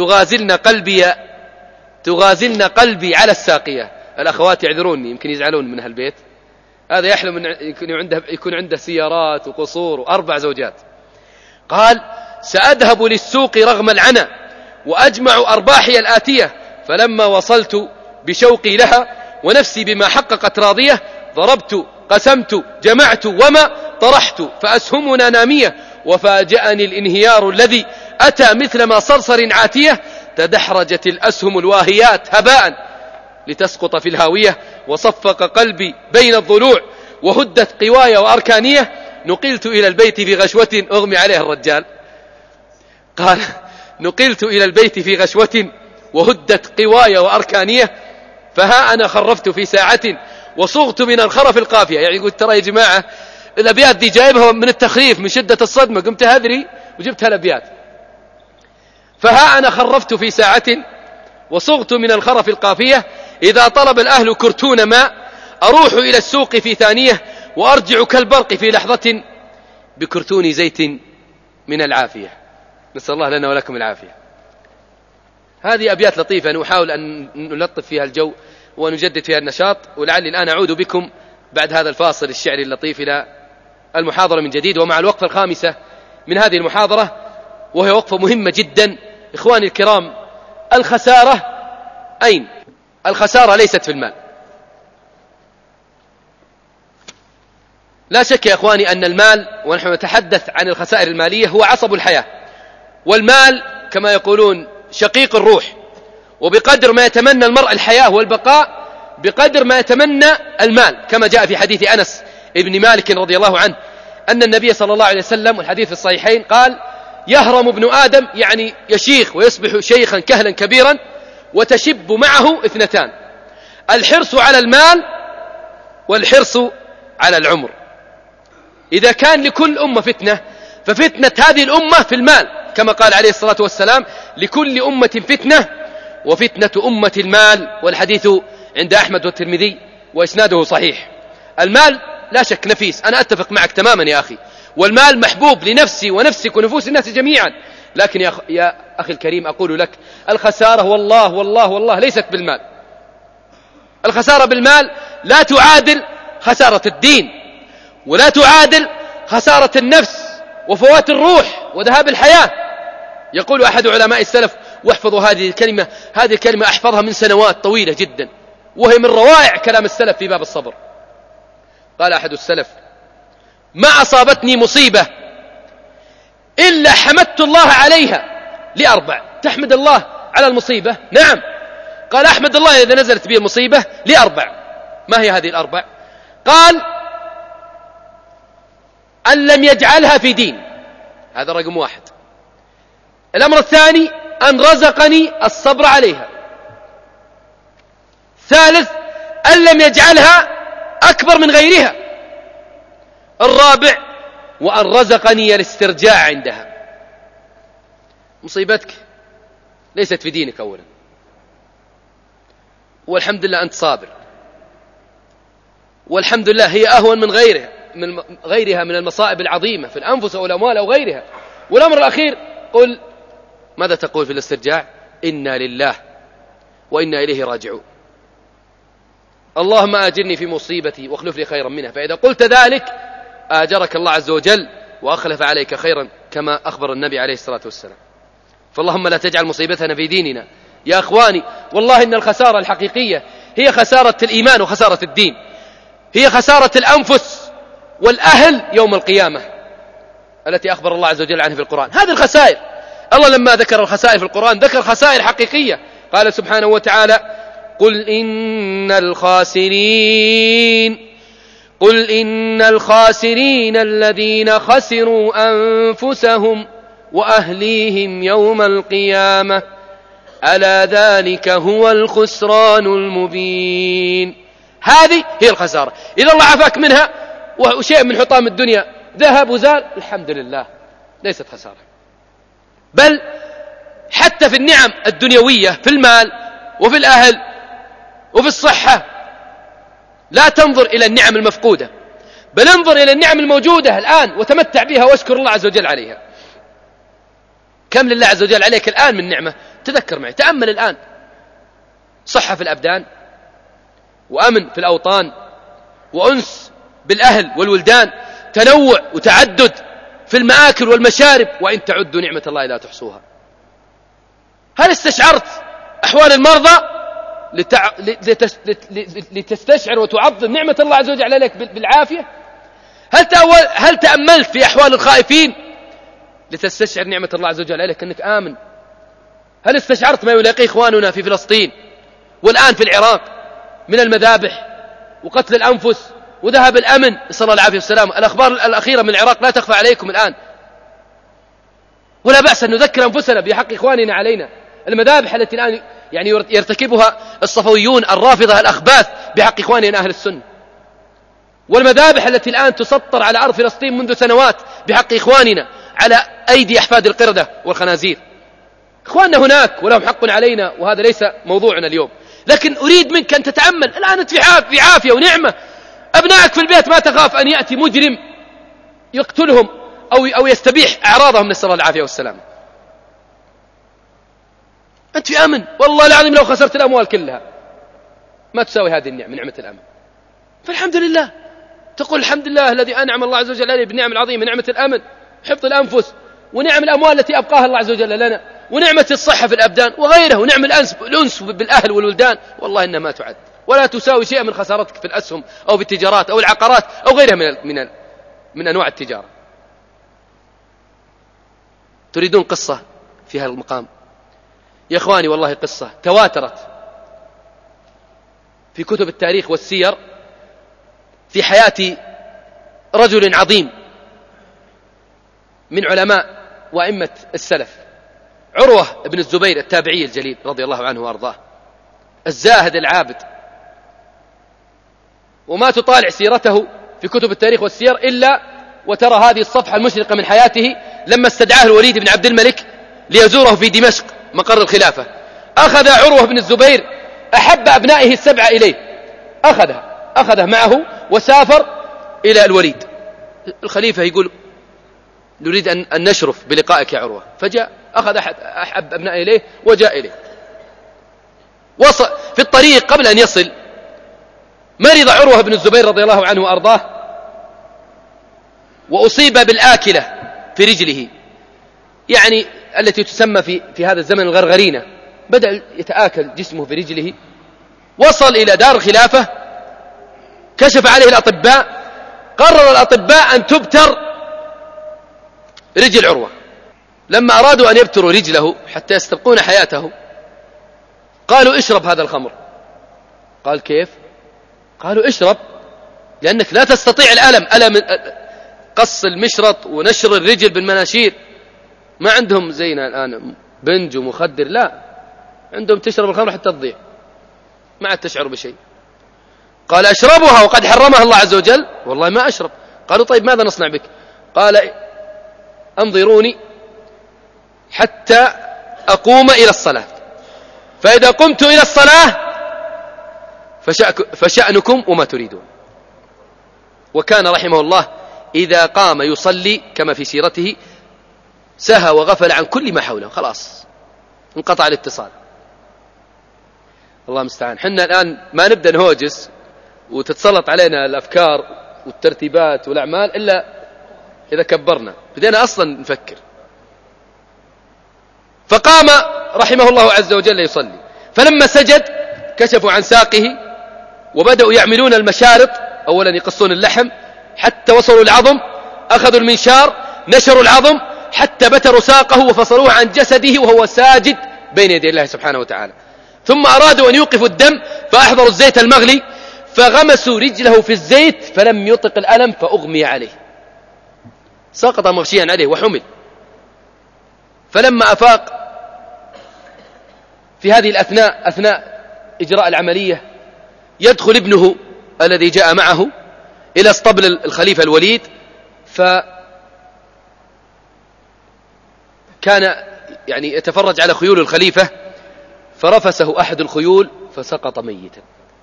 تغازلن قلبي على الساقية. الأخوات يعذروني يمكن يزعلون من هالبيت، هذا يحلم أن يكون عنده سيارات وقصور وأربع زوجات. قال: سأذهب للسوق رغم العنى وأجمع أرباحي الآتية، فلما وصلت بشوقي لها ونفسي بما حققت راضية ضربت قسمت جمعت وما طرحت فأسهمنا نامية، وفاجأني الانهيار الذي أتى مثلما صرصر عاتية، تدحرجت الأسهم الواهيات هباء لتسقط في الهاوية، وصفق قلبي بين الضلوع وهدت قواي وأركانية، نقلت إلى البيت في غشوة أغمي عليها الرجال. قال: نقلت إلى البيت في غشوة وهدت قواي وأركانية، فها أنا خرفت في ساعة وصغت من الخرف القافية. يعني يقول ترى يا جماعة الأبيات دي جايبها من التخريف من شدة الصدمة، قمت هذري وجبتها الأبيات. فها أنا خرفت في ساعة وصغت من الخرف القافية، إذا طلب الأهل كرتون ماء أروح إلى السوق في ثانية وأرجع كالبرق في لحظة بكرتون زيت من العافية. نسأل الله لنا ولكم العافية. هذه أبيات لطيفة نحاول أن نلطف فيها الجو ونجدد فيها النشاط، ولعلي الآن أعود بكم بعد هذا الفاصل الشعري اللطيف إلى المحاضرة من جديد، ومع الوقفة الخامسة من هذه المحاضرة، وهي وقفة مهمة جدا. إخواني الكرام، الخسارة أين؟ الخسارة ليست في المال. لا شك يا إخواني أن المال، ونحن نتحدث عن الخسائر المالية، هو عصب الحياة، والمال كما يقولون شقيق الروح، وبقدر ما يتمنى المرء الحياة والبقاء بقدر ما يتمنى المال، كما جاء في حديث أنس ابن مالك رضي الله عنه أن النبي صلى الله عليه وسلم، والحديث في الصحيحين، قال: يهرم ابن آدم، يعني يشيخ ويصبح شيخا كهلا كبيرا، وتشب معه اثنتان: الحرص على المال والحرص على العمر. إذا كان لكل أمة فتنة، ففتنة هذه الأمة في المال، كما قال عليه الصلاة والسلام: لكل أمة فتنة وفتنة أمة المال، والحديث عند أحمد والترمذي وإسناده صحيح. المال لا شك نفيس، أنا أتفق معك تماما يا أخي، والمال محبوب لنفسي ونفسك ونفوس الناس جميعا، لكن يا أخي الكريم أقول لك الخسارة والله والله والله ليست بالمال. الخسارة بالمال لا تعادل خسارة الدين، ولا تعادل خسارة النفس وفوات الروح وذهاب الحياة. يقول أحد علماء السلف، واحفظوا هذه الكلمة، هذه الكلمة أحفظها من سنوات طويلة جدا، وهي من روائع كلام السلف في باب الصبر. قال أحد السلف: ما أصابتني مصيبة إلا حمدت الله عليها لأربع. تحمد الله على المصيبة؟ نعم. قال: أحمد الله إذا نزلت بي المصيبة لأربع. ما هي هذه الأربع؟ قال: أن لم يجعلها في دين، هذا رقم واحد. الأمر الثاني: أن رزقني الصبر عليها. ثالث: أن لم يجعلها أكبر من غيرها. الرابع: وأن رزقني الاسترجاع عندها. مصيبتك ليست في دينك أولا، والحمد لله أنت صابر، والحمد لله هي أهون من غيرها من المصائب العظيمة في الأنفس أو الأموال أو غيرها. والأمر الأخير: قل ماذا تقول في الاسترجاع؟ إنا لله وإنا إليه راجعون. اللهم آجرني في مصيبتي واخلف لي خيرا منها. فإذا قلت ذلك آجرك الله عز وجل وأخلف عليك خيرا، كما أخبر النبي عليه الصلاة والسلام. فاللهم لا تجعل مصيبتنا في ديننا. يا أخواني، والله إن الخسارة الحقيقية هي خسارة الإيمان وخسارة الدين، هي خسارة الأنفس والأهل يوم القيامة التي أخبر الله عز وجل عنها في القرآن. هذه الخسائر، الله لما ذكر الخسائر في القرآن ذكر خسائر حقيقية. قال سبحانه وتعالى: قل إن الخاسرين الذين خسروا أنفسهم وأهليهم يوم القيامة ألا ذلك هو الخسران المبين. هذه هي الخسارة. إذا الله عافاك منها وشيء من حطام الدنيا ذهب وزال، الحمد لله، ليست خسارة. بل حتى في النعم الدنيوية، في المال وفي الأهل وفي الصحة، لا تنظر إلى النعم المفقودة، بل انظر إلى النعم الموجودة الآن وتمتع بها واشكر الله عز وجل عليها. كم لله عز وجل عليك الآن من نعمة؟ تذكر معي، تأمل الآن: صحة في الأبدان، وأمن في الأوطان، وأنس بالأهل والولدان، تنوع وتعدد في المآكل والمشارب، وإن تعدوا نعمة الله لا تحصوها. هل استشعرت أحوال المرضى لتستشعر وتعظم نعمة الله عز وجل عليك بالعافية؟ هل تأملت في أحوال الخائفين لتستشعر نعمة الله عز وجل عليك أنك آمن؟ هل استشعرت ما يلاقيه إخواننا في فلسطين والآن في العراق من المذابح وقتل الأنفس وذهب الأمن، نسأل الله العافية والسلام؟ الأخبار الأخيرة من العراق لا تخفى عليكم الآن، ولا بأس أن نذكر أنفسنا بحق إخواننا علينا. المذابح التي الآن يعني يرتكبها الصفويون الرافضة الأخباث بحق إخواننا أهل السنة، والمذابح التي الآن تسطر على أرض فلسطين منذ سنوات بحق إخواننا على أيدي أحفاد القردة والخنازير. إخواننا هناك ولهم حق علينا، وهذا ليس موضوعنا اليوم، لكن أريد منك أن تتأمل الآن أنت في عافية ونعمة، أبنائك في البيت ما تخاف أن يأتي مجرم يقتلهم أو يستبيح أعراضهم، نسأل الله العافية والسلام. أنت في أمن، والله العظيم لو خسرت الأموال كلها ما تساوي هذه النعمة، نعمة الأمن. فالحمد لله، تقول الحمد لله الذي أنعم الله عز وجل عليه بالنعم العظيمة، نعمة الأمن، حفظ الأنفس، ونعم الأموال التي أبقاها الله عز وجل لنا، ونعمة الصحة في الأبدان وغيره، ونعم الأنس بالأهل والولدان. والله إنها ما تعد ولا تساوي شيء من خسارتك في الأسهم أو في التجارات أو العقارات أو غيرها من أنواع التجارة. تريدون قصة في هذا المقام؟ يا إخواني والله قصة تواترت في كتب التاريخ والسير في حياة رجل عظيم من علماء وأئمة السلف، عروة بن الزبير التابعي الجليل رضي الله عنه وأرضاه، الزاهد العابد. وما تطالع سيرته في كتب التاريخ والسير إلا وترى هذه الصفحة المشرقة من حياته لما استدعاه الوليد بن عبد الملك ليزوره في دمشق مقر الخلافة. أخذ عروة بن الزبير أحب أبنائه السبعة إليه أخذه معه وسافر إلى الوليد. الخليفة يقول نريد أن نشرف بلقائك يا عروة، فجاء أخذ أحب أبنائه إليه وجاء إليه. وصل في الطريق قبل أن يصل مرض عروة بن الزبير رضي الله عنه وأرضاه، وأصيب بالآكلة في رجله، يعني التي تسمى في هذا الزمن الغرغرينة. بدأ يتآكل جسمه في رجله. وصل إلى دار الخلافة، كشف عليه الأطباء، قرر الأطباء أن تبتر رجل عروة. لما أرادوا أن يبتروا رجله حتى يستبقون حياته قالوا اشرب هذا الخمر. قال كيف؟ قالوا اشرب لأنك لا تستطيع ألم قص المشرط ونشر الرجل بالمناشير، ما عندهم زينا الآن بنج ومخدر، لا عندهم تشرب الخمر حتى تضيع ما عاد تشعر بشيء. قال أشربها وقد حرمها الله عز وجل؟ والله ما أشرب. قالوا طيب ماذا نصنع بك؟ قال انظروني حتى أقوم إلى الصلاة، فإذا قمت إلى الصلاة فشأنكم وما تريدون. وكان رحمه الله إذا قام يصلي كما في سيرته سهى وغفل عن كل ما حوله، خلاص انقطع الاتصال. الله المستعان. حنا الآن ما نبدأ نهوجس وتتسلط علينا الأفكار والترتيبات والأعمال إلا إذا كبرنا، بدينا أصلا نفكر. فقام رحمه الله عز وجل يصلي، فلما سجد كشفوا عن ساقه وبدأوا يعملون المشارط، أولا يقصون اللحم حتى وصلوا العظم، أخذوا المنشار نشروا العظم حتى بتروا ساقه وفصلوه عن جسده وهو ساجد بين يدي الله سبحانه وتعالى. ثم أرادوا أن يوقفوا الدم فأحضروا الزيت المغلي فغمسوا رجله في الزيت فلم يطق الألم فأغمي عليه، سقط مغشيا عليه وحمل. فلما أفاق في هذه الأثناء أثناء إجراء العملية يدخل ابنه الذي جاء معه إلى اسطبل الخليفة الوليد، فكان يعني يتفرج على خيول الخليفة فرفسه أحد الخيول فسقط ميتا.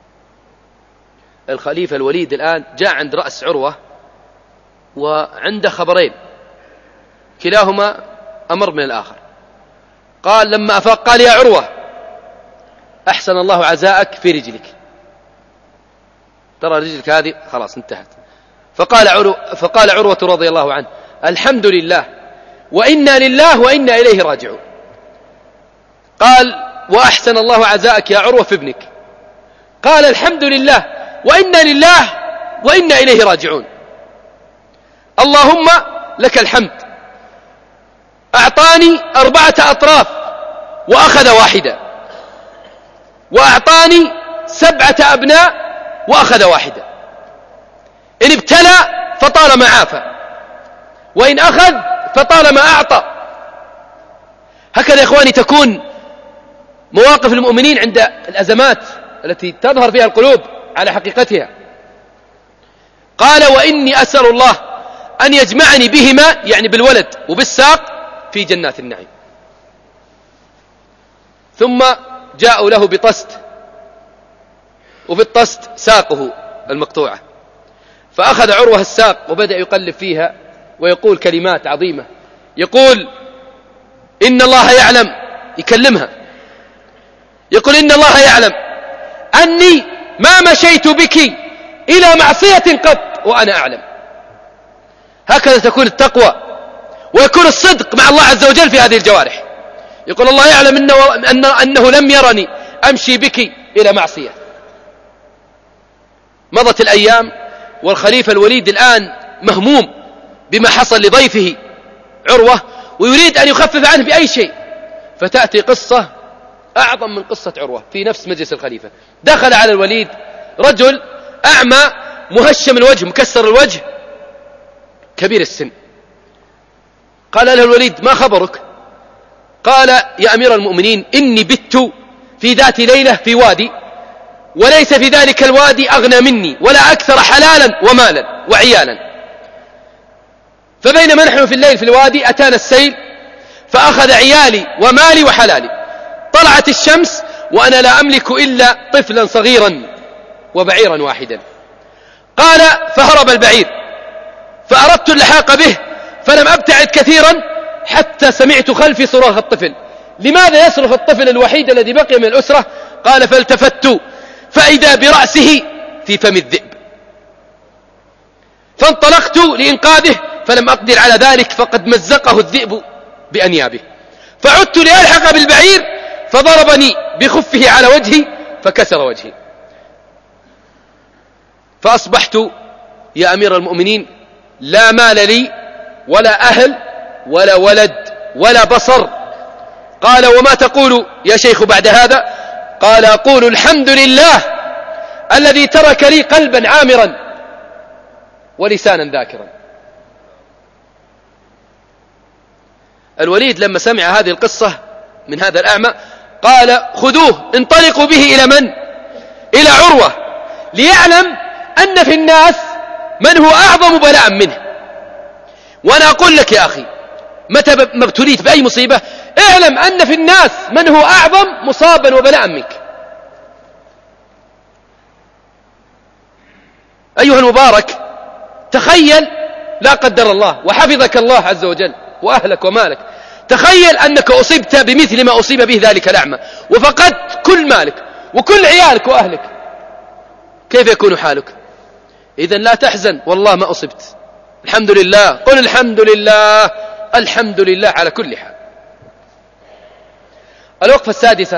الخليفة الوليد الآن جاء عند رأس عروة وعنده خبرين كلاهما أمر من الآخر. قال لما أفاق قال يا عروة أحسن الله عزاءك في رجلك، ترى رجلك هذه خلاص انتهت. فقال عروة رضي الله عنه الحمد لله وإنا لله وإنا إليه راجعون. قال وأحسن الله عزاءك يا عروة في ابنك. قال الحمد لله وإنا لله وإنا إليه راجعون. اللهم لك الحمد، أعطاني 4 أطراف وأخذ واحدة، وأعطاني 7 أبناء وأخذ واحدة. إن ابتلى فطالما عافى، وإن أخذ فطالما أعطى. هكذا يا إخواني تكون مواقف المؤمنين عند الأزمات التي تظهر فيها القلوب على حقيقتها. قال وإني أسأل الله أن يجمعني بهما، يعني بالولد وبالساق، في جنات النعيم. ثم جاءوا له بطست، وفي الطست ساقه المقطوعة، فأخذ عروة الساق وبدأ يقلب فيها ويقول كلمات عظيمة، يقول إن الله يعلم، يكلمها يقول إن الله يعلم أني ما مشيت بك إلى معصية قط وأنا أعلم. هكذا تكون التقوى ويكون الصدق مع الله عز وجل في هذه الجوارح. يقول الله يعلم أنه لم يرني أمشي بك إلى معصية. مضت الأيام والخليفة الوليد الآن مهموم بما حصل لضيفه عروة ويريد أن يخفف عنه بأي شيء، فتأتي قصة أعظم من قصة عروة في نفس مجلس الخليفة. دخل على الوليد رجل أعمى مهشم الوجه مكسر الوجه كبير السن. قال له الوليد ما خبرك؟ قال يا أمير المؤمنين إني بت في ذات ليلة في وادي، وليس في ذلك الوادي أغنى مني ولا أكثر حلالا ومالا وعيالا، فبينما نحن في الليل في الوادي أتانا السيل فأخذ عيالي ومالي وحلالي. طلعت الشمس وأنا لا أملك إلا طفلا صغيرا وبعيرا واحدا. قال فهرب البعير فأردت اللحاق به فلم أبتعد كثيرا حتى سمعت خلفي صراخ الطفل. لماذا يصرخ الطفل الوحيد الذي بقي من الأسرة؟ قال فالتفت فإذا برأسه في فم الذئب، فانطلقت لإنقاذه فلم أقدر على ذلك فقد مزقه الذئب بأنيابه، فعدت لألحق بالبعير فضربني بخفه على وجهي فكسر وجهي. فأصبحت يا أمير المؤمنين لا مال لي ولا أهل ولا ولد ولا بصر. قال وما تقول يا شيخ بعد هذا؟ قال أقول الحمد لله الذي ترك لي قلبا عامرا ولسانا ذاكرا. الوليد لما سمع هذه القصة من هذا الأعمى قال خذوه انطلقوا به إلى من؟ إلى عروة ليعلم أن في الناس من هو أعظم بلاء منه. وأنا أقول لك يا أخي متى ما ابتليت بأي مصيبة اعلم أن في الناس من هو أعظم مصابا وبلاء منك. أيها المبارك تخيل لا قدر الله وحفظك الله عز وجل وأهلك ومالك، تخيل أنك أصبت بمثل ما أصيب به ذلك الأعمى وفقدت كل مالك وكل عيالك وأهلك، كيف يكون حالك؟ إذن لا تحزن والله ما أصبت، الحمد لله، قل الحمد لله الحمد لله على كل حال. الوقفة السادسة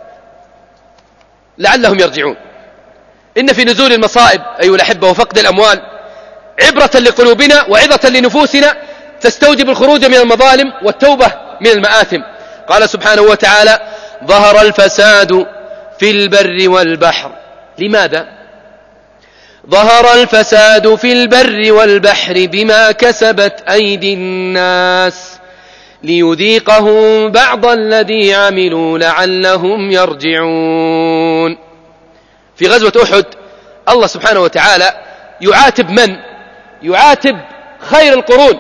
لعلهم يرجعون. إن في نزول المصائب أيها الأحبة وفقد الأموال عبرة لقلوبنا وعظة لنفوسنا تستوجب الخروج من المظالم والتوبة من المآثم. قال سبحانه وتعالى ظهر الفساد في البر والبحر. لماذا؟ ظهر الفساد في البر والبحر بما كسبت أيدي الناس ليذيقهم بعض الذي عملوا لعلهم يرجعون. في غزوة أحد الله سبحانه وتعالى يعاتب من؟ يعاتب خير القرون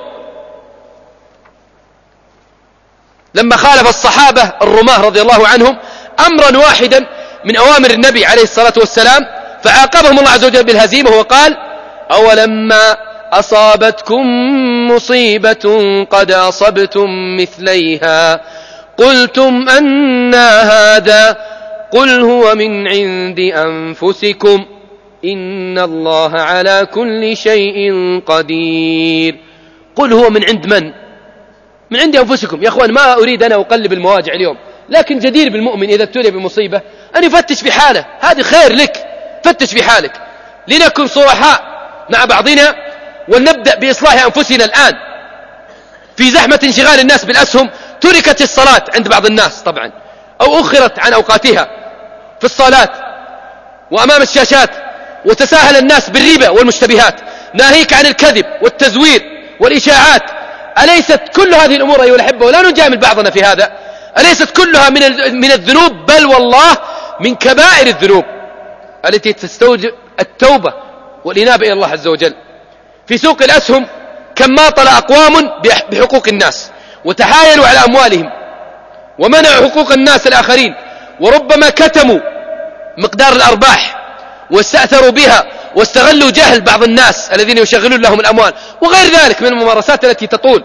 لما خالف الصحابة الرماة رضي الله عنهم أمرا واحدا من أوامر النبي عليه الصلاة والسلام فعاقبهم الله عز وجل بالهزيمة وقال أولما أصابتكم مصيبة قد أصبتم مثليها قلتم أنى هذا قل هو من عند أنفسكم إن الله على كل شيء قدير. قل هو من عند من؟ من عند أنفسكم. يا أخوان ما أريد أنا أقلب المواجع اليوم، لكن جدير بالمؤمن إذا ابتلي بمصيبة أن يفتش في حاله، هذه خير لك، فتش في حالك. لنكن صرحاء مع بعضنا ولنبدأ بإصلاح أنفسنا الآن. في زحمة انشغال الناس بالأسهم تركت الصلاة عند بعض الناس طبعا أو أخرت عن أوقاتها في الصلاة وأمام الشاشات، وتساهل الناس بالربا والمشتبهات، ناهيك عن الكذب والتزوير والإشاعات. أليست كل هذه الأمور أيها الأحبة، ولا نجامل بعضنا في هذا، أليست كلها من الذنوب بل والله من كبائر الذنوب التي تستوجب التوبة والإنابة إلى الله عز وجل. في سوق الأسهم كم ماطل أقوام بحقوق الناس وتحايلوا على أموالهم ومنعوا حقوق الناس الآخرين، وربما كتموا مقدار الأرباح واستأثروا بها واستغلوا جهل بعض الناس الذين يشغلون لهم الأموال وغير ذلك من الممارسات التي تطول.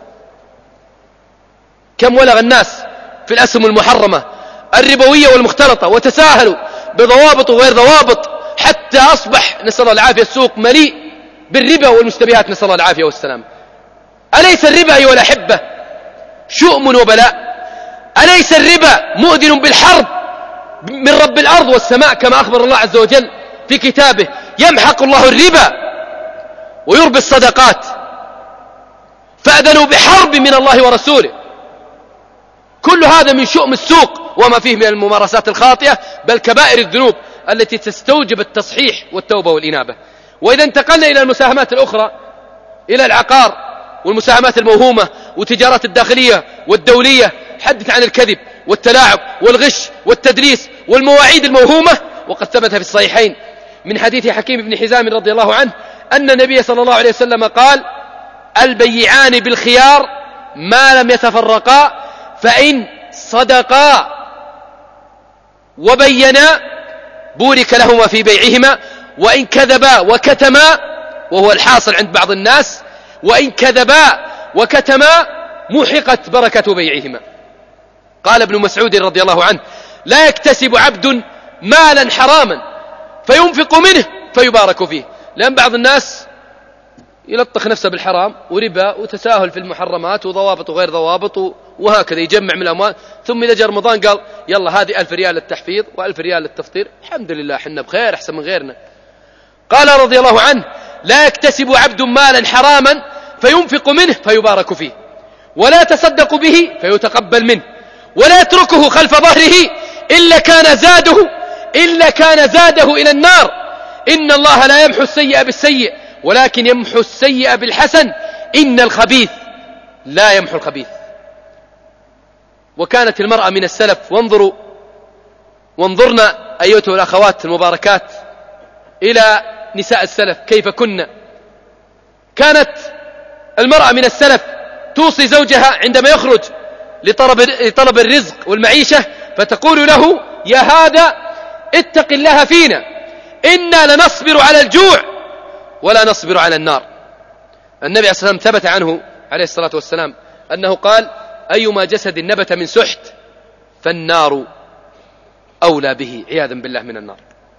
كم ولغ الناس في الأسهم المحرمة الربوية والمختلطة وتساهلوا بضوابط وغير ضوابط حتى أصبح نسأل الله العافية السوق مليء بالربا والمشتبهات نسأل الله العافية والسلام. أليس الربا أيها الأحبة شؤم وبلاء؟ أليس الربا مؤذن بالحرب من رب الأرض والسماء كما أخبر الله عز وجل في كتابه يمحق الله الربا ويربي الصدقات، فأذنوا بحرب من الله ورسوله. كل هذا من شؤم السوق وما فيه من الممارسات الخاطئة بل كبائر الذنوب التي تستوجب التصحيح والتوبة والإنابة. وإذا انتقلنا إلى المساهمات الأخرى، إلى العقار والمساهمات الموهومة والتجارات الداخلية والدولية، حدث عن الكذب والتلاعب والغش والتدليس والمواعيد الموهومة. وقد ثبت في الصحيحين من حديث حكيم بن حزام رضي الله عنه أن النبي صلى الله عليه وسلم قال البيعان بالخيار ما لم يتفرقا فإن صدقا وبينا بورك لهما في بيعهما، وإن كذبا وكتما، وهو الحاصل عند بعض الناس، وإن كذبا وكتما محقت بركة بيعهما. قال ابن مسعود رضي الله عنه: لا يكتسب عبد مالا حراما فينفق منه فيبارك فيه. لأن بعض الناس يلطخ نفسه بالحرام وربا وتساهل في المحرمات وضوابط وغير ضوابط، وهكذا يجمع من الأموال، ثم إذا جاء رمضان قال يلا هذه 1000 ريال للتحفيظ و1000 ريال للتفطير، الحمد لله حنا بخير أحسن من غيرنا. قال رضي الله عنه: لا يكتسب عبد مالا حراما فينفق منه فيبارك فيه، ولا يتصدق به فيتقبل منه، ولا يتركه خلف ظهره إلا كان زاده إلى النار. إن الله لا يمحو السيئة بالسيء ولكن يمحو السيئة بالحسن، إن الخبيث لا يمحو الخبيث. وكانت المرأة من السلف، وانظرنا أيتها الأخوات المباركات إلى نساء السلف كيف كنا. كانت المرأة من السلف توصي زوجها عندما يخرج لطلب الرزق والمعيشة، فتقول له: يا هذا اتق الله فينا، إنا لنصبر على الجوع ولا نصبر على النار. النبي عليه الصلاة والسلام ثبت عنه عليه الصلاة والسلام أنه قال: أيما جسد نبت من سحت فالنار أولى به، عياذا بالله من النار.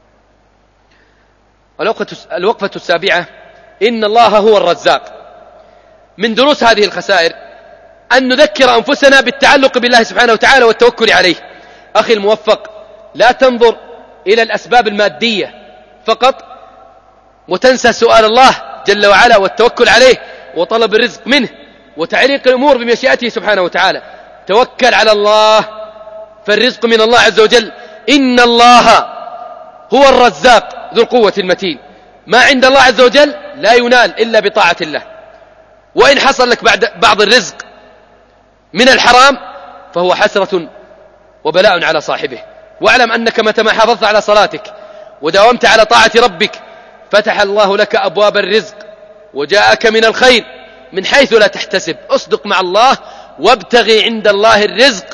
الوقفة السابعة: إن الله هو الرزاق. من دروس هذه الخسائر أن نذكر أنفسنا بالتعلق بالله سبحانه وتعالى والتوكل عليه. أخي الموفق، لا تنظر إلى الأسباب المادية فقط وتنسى سؤال الله جل وعلا والتوكل عليه وطلب الرزق منه وتعليق الأمور بمشيئته سبحانه وتعالى. توكل على الله، فالرزق من الله عز وجل. إن الله هو الرزاق ذو القوة المتين. ما عند الله عز وجل لا ينال إلا بطاعة الله. وإن حصل لك بعض الرزق من الحرام فهو حسرة وبلاء على صاحبه. واعلم أنك متى ما حافظت على صلاتك وداومت على طاعة ربك فتح الله لك أبواب الرزق وجاءك من الخير من حيث لا تحتسب. اصدق مع الله وابتغي عند الله الرزق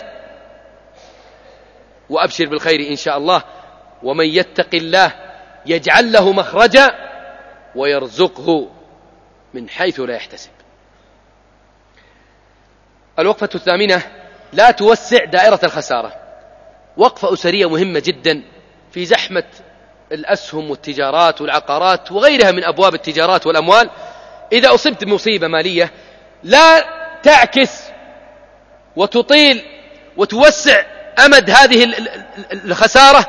وأبشر بالخير إن شاء الله. ومن يتق الله يجعل له مخرجا ويرزقه من حيث لا يحتسب. الوقفة الثامنة: لا توسع دائرة الخسارة. وقفة أسرية مهمة جدا في زحمة الأسهم والتجارات والعقارات وغيرها من أبواب التجارات والأموال. إذا أصبت بمصيبة مالية لا تعكس وتطيل وتوسع أمد هذه الخسارة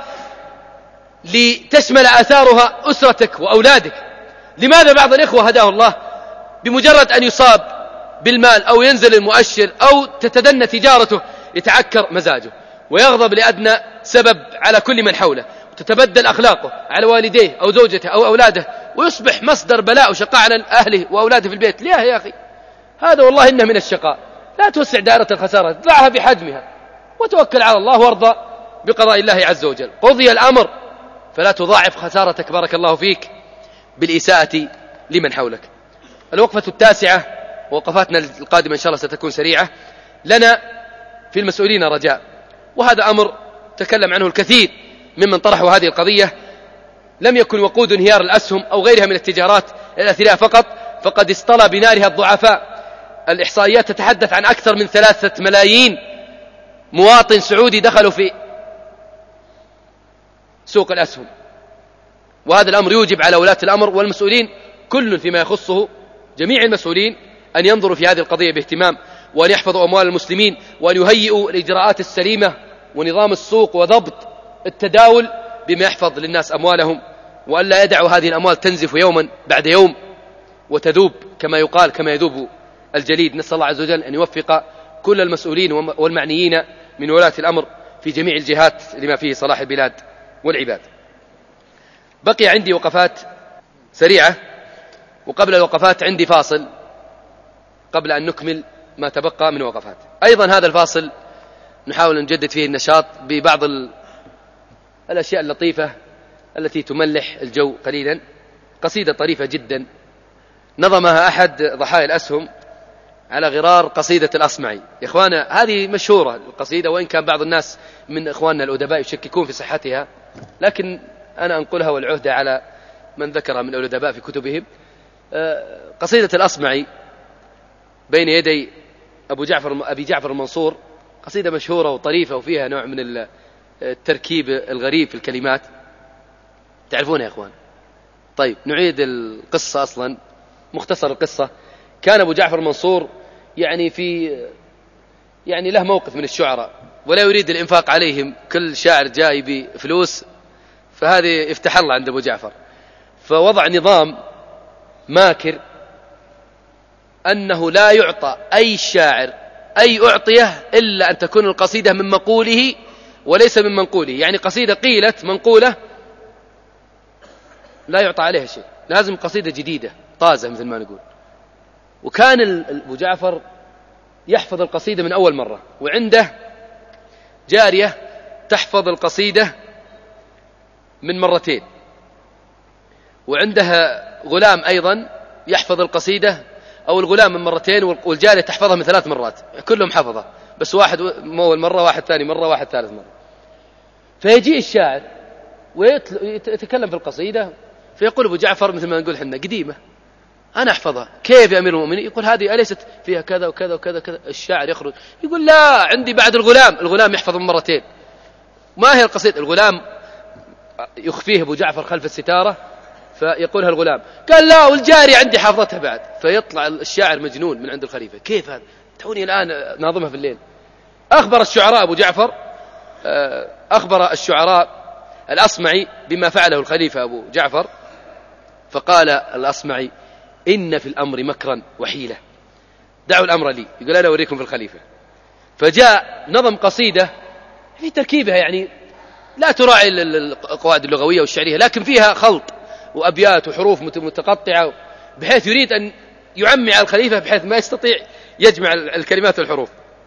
لتشمل آثارها أسرتك وأولادك. لماذا بعض الإخوة هداه الله بمجرد أن يصاب بالمال أو ينزل المؤشر أو تتدنى تجارته يتعكر مزاجه ويغضب لأدنى سبب على كل من حوله، وتتبدل أخلاقه على والديه أو زوجته أو أولاده، ويصبح مصدر بلاء وشقاء على أهله وأولاده في البيت؟ ليه يا أخي؟ هذا والله إنه من الشقاء. لا توسع دائرة الخسارة، ضعها بحجمها وتوكل على الله وارضى بقضاء الله عز وجل. قضي الأمر فلا تضاعف خسارتك بارك الله فيك بالإساءة لمن حولك. الوقفة التاسعة، ووقفاتنا القادمة إن شاء الله ستكون سريعة. لنا في المسؤولين رجاء، وهذا أمر تكلم عنه الكثير ممن طرحوا هذه القضية. لم يكن وقود انهيار الأسهم أو غيرها من التجارات الأثرياء فقط، فقد اصطلى بنارها الضعفاء. الإحصائيات تتحدث عن أكثر من 3 ملايين مواطن سعودي دخلوا في سوق الأسهم. وهذا الأمر يوجب على ولاة الأمر والمسؤولين كل فيما يخصه، جميع المسؤولين، أن ينظروا في هذه القضية باهتمام، وأن يحفظوا أموال المسلمين، وأن يهيئوا الإجراءات السليمة ونظام السوق وضبط التداول بما يحفظ للناس أموالهم، وأن لا يدعوا هذه الأموال تنزف يوما بعد يوم وتذوب كما يقال، كما يذوب الجليد. نسأل الله عز وجل أن يوفق كل المسؤولين والمعنيين من ولاة الأمر في جميع الجهات لما فيه صلاح البلاد والعباد. بقي عندي وقفات سريعة، وقبل الوقفات عندي فاصل قبل أن نكمل ما تبقى من وقفات. أيضا هذا الفاصل نحاول أن نجدد فيه النشاط ببعض الأشياء اللطيفة التي تملح الجو قليلا. قصيدة طريفة جدا نظمها أحد ضحايا الأسهم على غرار قصيدة الأصمعي. يا إخوانا هذه مشهورة القصيدة، وإن كان بعض الناس من إخواننا الأدباء يشككون في صحتها، لكن أنا أنقلها والعهدة على من ذكرها من الأدباء في كتبهم. قصيدة الأصمعي بين يدي أبي جعفر المنصور قصيدة مشهورة وطريفة، وفيها نوع من التركيب الغريب في الكلمات، تعرفونها يا إخوان. طيب نعيد القصة. أصلا مختصر القصة، كان أبو جعفر المنصور يعني له موقف من الشعراء ولا يريد الإنفاق عليهم، كل شاعر جاي بفلوس، فهذه يفتح الله عند أبو جعفر، فوضع نظام ماكر أنه لا يعطى أي شاعر أي أعطيه إلا أن تكون القصيدة من مقوله وليس من منقوله. يعني قصيدة قيلت منقولة لا يعطى عليها شيء، لازم قصيدة جديدة طازة مثل ما نقول. وكان أبو جعفر يحفظ القصيدة من أول مرة، وعنده جارية تحفظ القصيدة من مرتين، وعندها غلام أيضا يحفظ القصيدة أو الغلام من مرتين، والجارية تحفظها من 3 مرات، كلهم حفظها، بس واحد أول مرة، واحد ثاني مرة، واحد ثالث مرة. فيجي الشاعر ويتكلم في القصيدة، فيقول أبو جعفر مثل ما نقول حنا قديمة أنا أحفظها. كيف يا أمير المؤمنين؟ يقول هذه أليست فيها كذا وكذا وكذا كذا. الشاعر يخرج يقول لا، عندي بعد الغلام يحفظ مرتين. ما هي القصيدة؟ الغلام يخفيه أبو جعفر خلف الستارة، فيقولها الغلام، قال لا، والجاري عندي حافظتها بعد. فيطلع الشاعر مجنون من عند الخليفة، كيف هذا؟ توني الآن ناظمها في الليل. أخبر الشعراء أبو جعفر، أخبر الشعراء الأصمعي بما فعله الخليفة أبو جعفر، فقال الأصمعي إن في الأمر مكرا وحيلة، دعوا الأمر لي، يقول أنا أوريكم في الخليفة. فجاء نظم قصيدة في تركيبها يعني لا تراعي القواعد اللغوية والشعرية، لكن فيها خلط وأبيات وحروف متقطعة، بحيث يريد أن يعمي على الخليفة بحيث ما يستطيع يجمع الكلمات والحروف.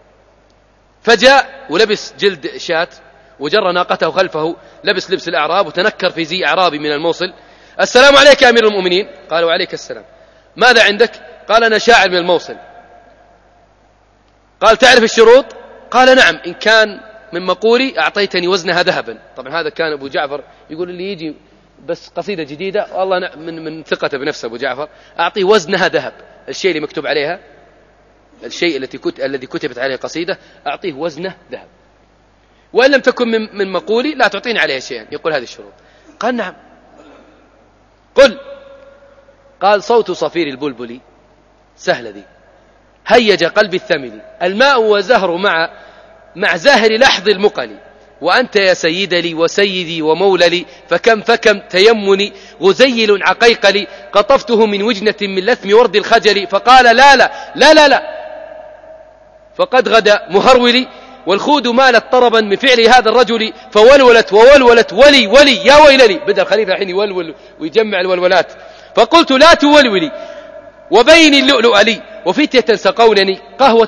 فجاء ولبس جلد شاة وجر ناقته خلفه، لبس لبس الأعراب وتنكر في زي أعرابي من الموصل. السلام عليك يا أمير المؤمنين. قال وعليك السلام. ماذا عندك؟ قال أنا شاعر من الموصل. قال تعرف الشروط؟ قال نعم، إن كان من مقولي أعطيتني وزنها ذهبا. طبعا هذا كان أبو جعفر يقول اللي يجي بس قصيدة جديدة، والله من ثقته بنفسه أبو جعفر أعطيه وزنها ذهب، الشيء اللي مكتوب عليها، الشيء الذي كتبت عليه قصيدة أعطيه وزنه ذهب، وإن لم تكن من مقولي لا تعطيني عليها شيئا. يقول هذه الشروط. قال نعم. قل. قال صوت صفير البلبل سهل ذي هيج قلبي الثمل، الماء وزهر مع زاهر لحظ المقل، وأنت يا سيد لي وسيدي ومولى لي، فكم تيمني غزيل عقيقلي، قطفته من وجنة من لثم ورد الخجل، فقال لا لا لا لا لا، فقد غدا مهرولي، والخود مالت طربا من فعل هذا الرجل، فولولت وولولت ولي ولي يا ويللي. بدأ الخليفة الحين يولول ويجمع الولولات. فقلت لا تولولي وبين اللؤلؤ لي، وفتية سقونني قهوة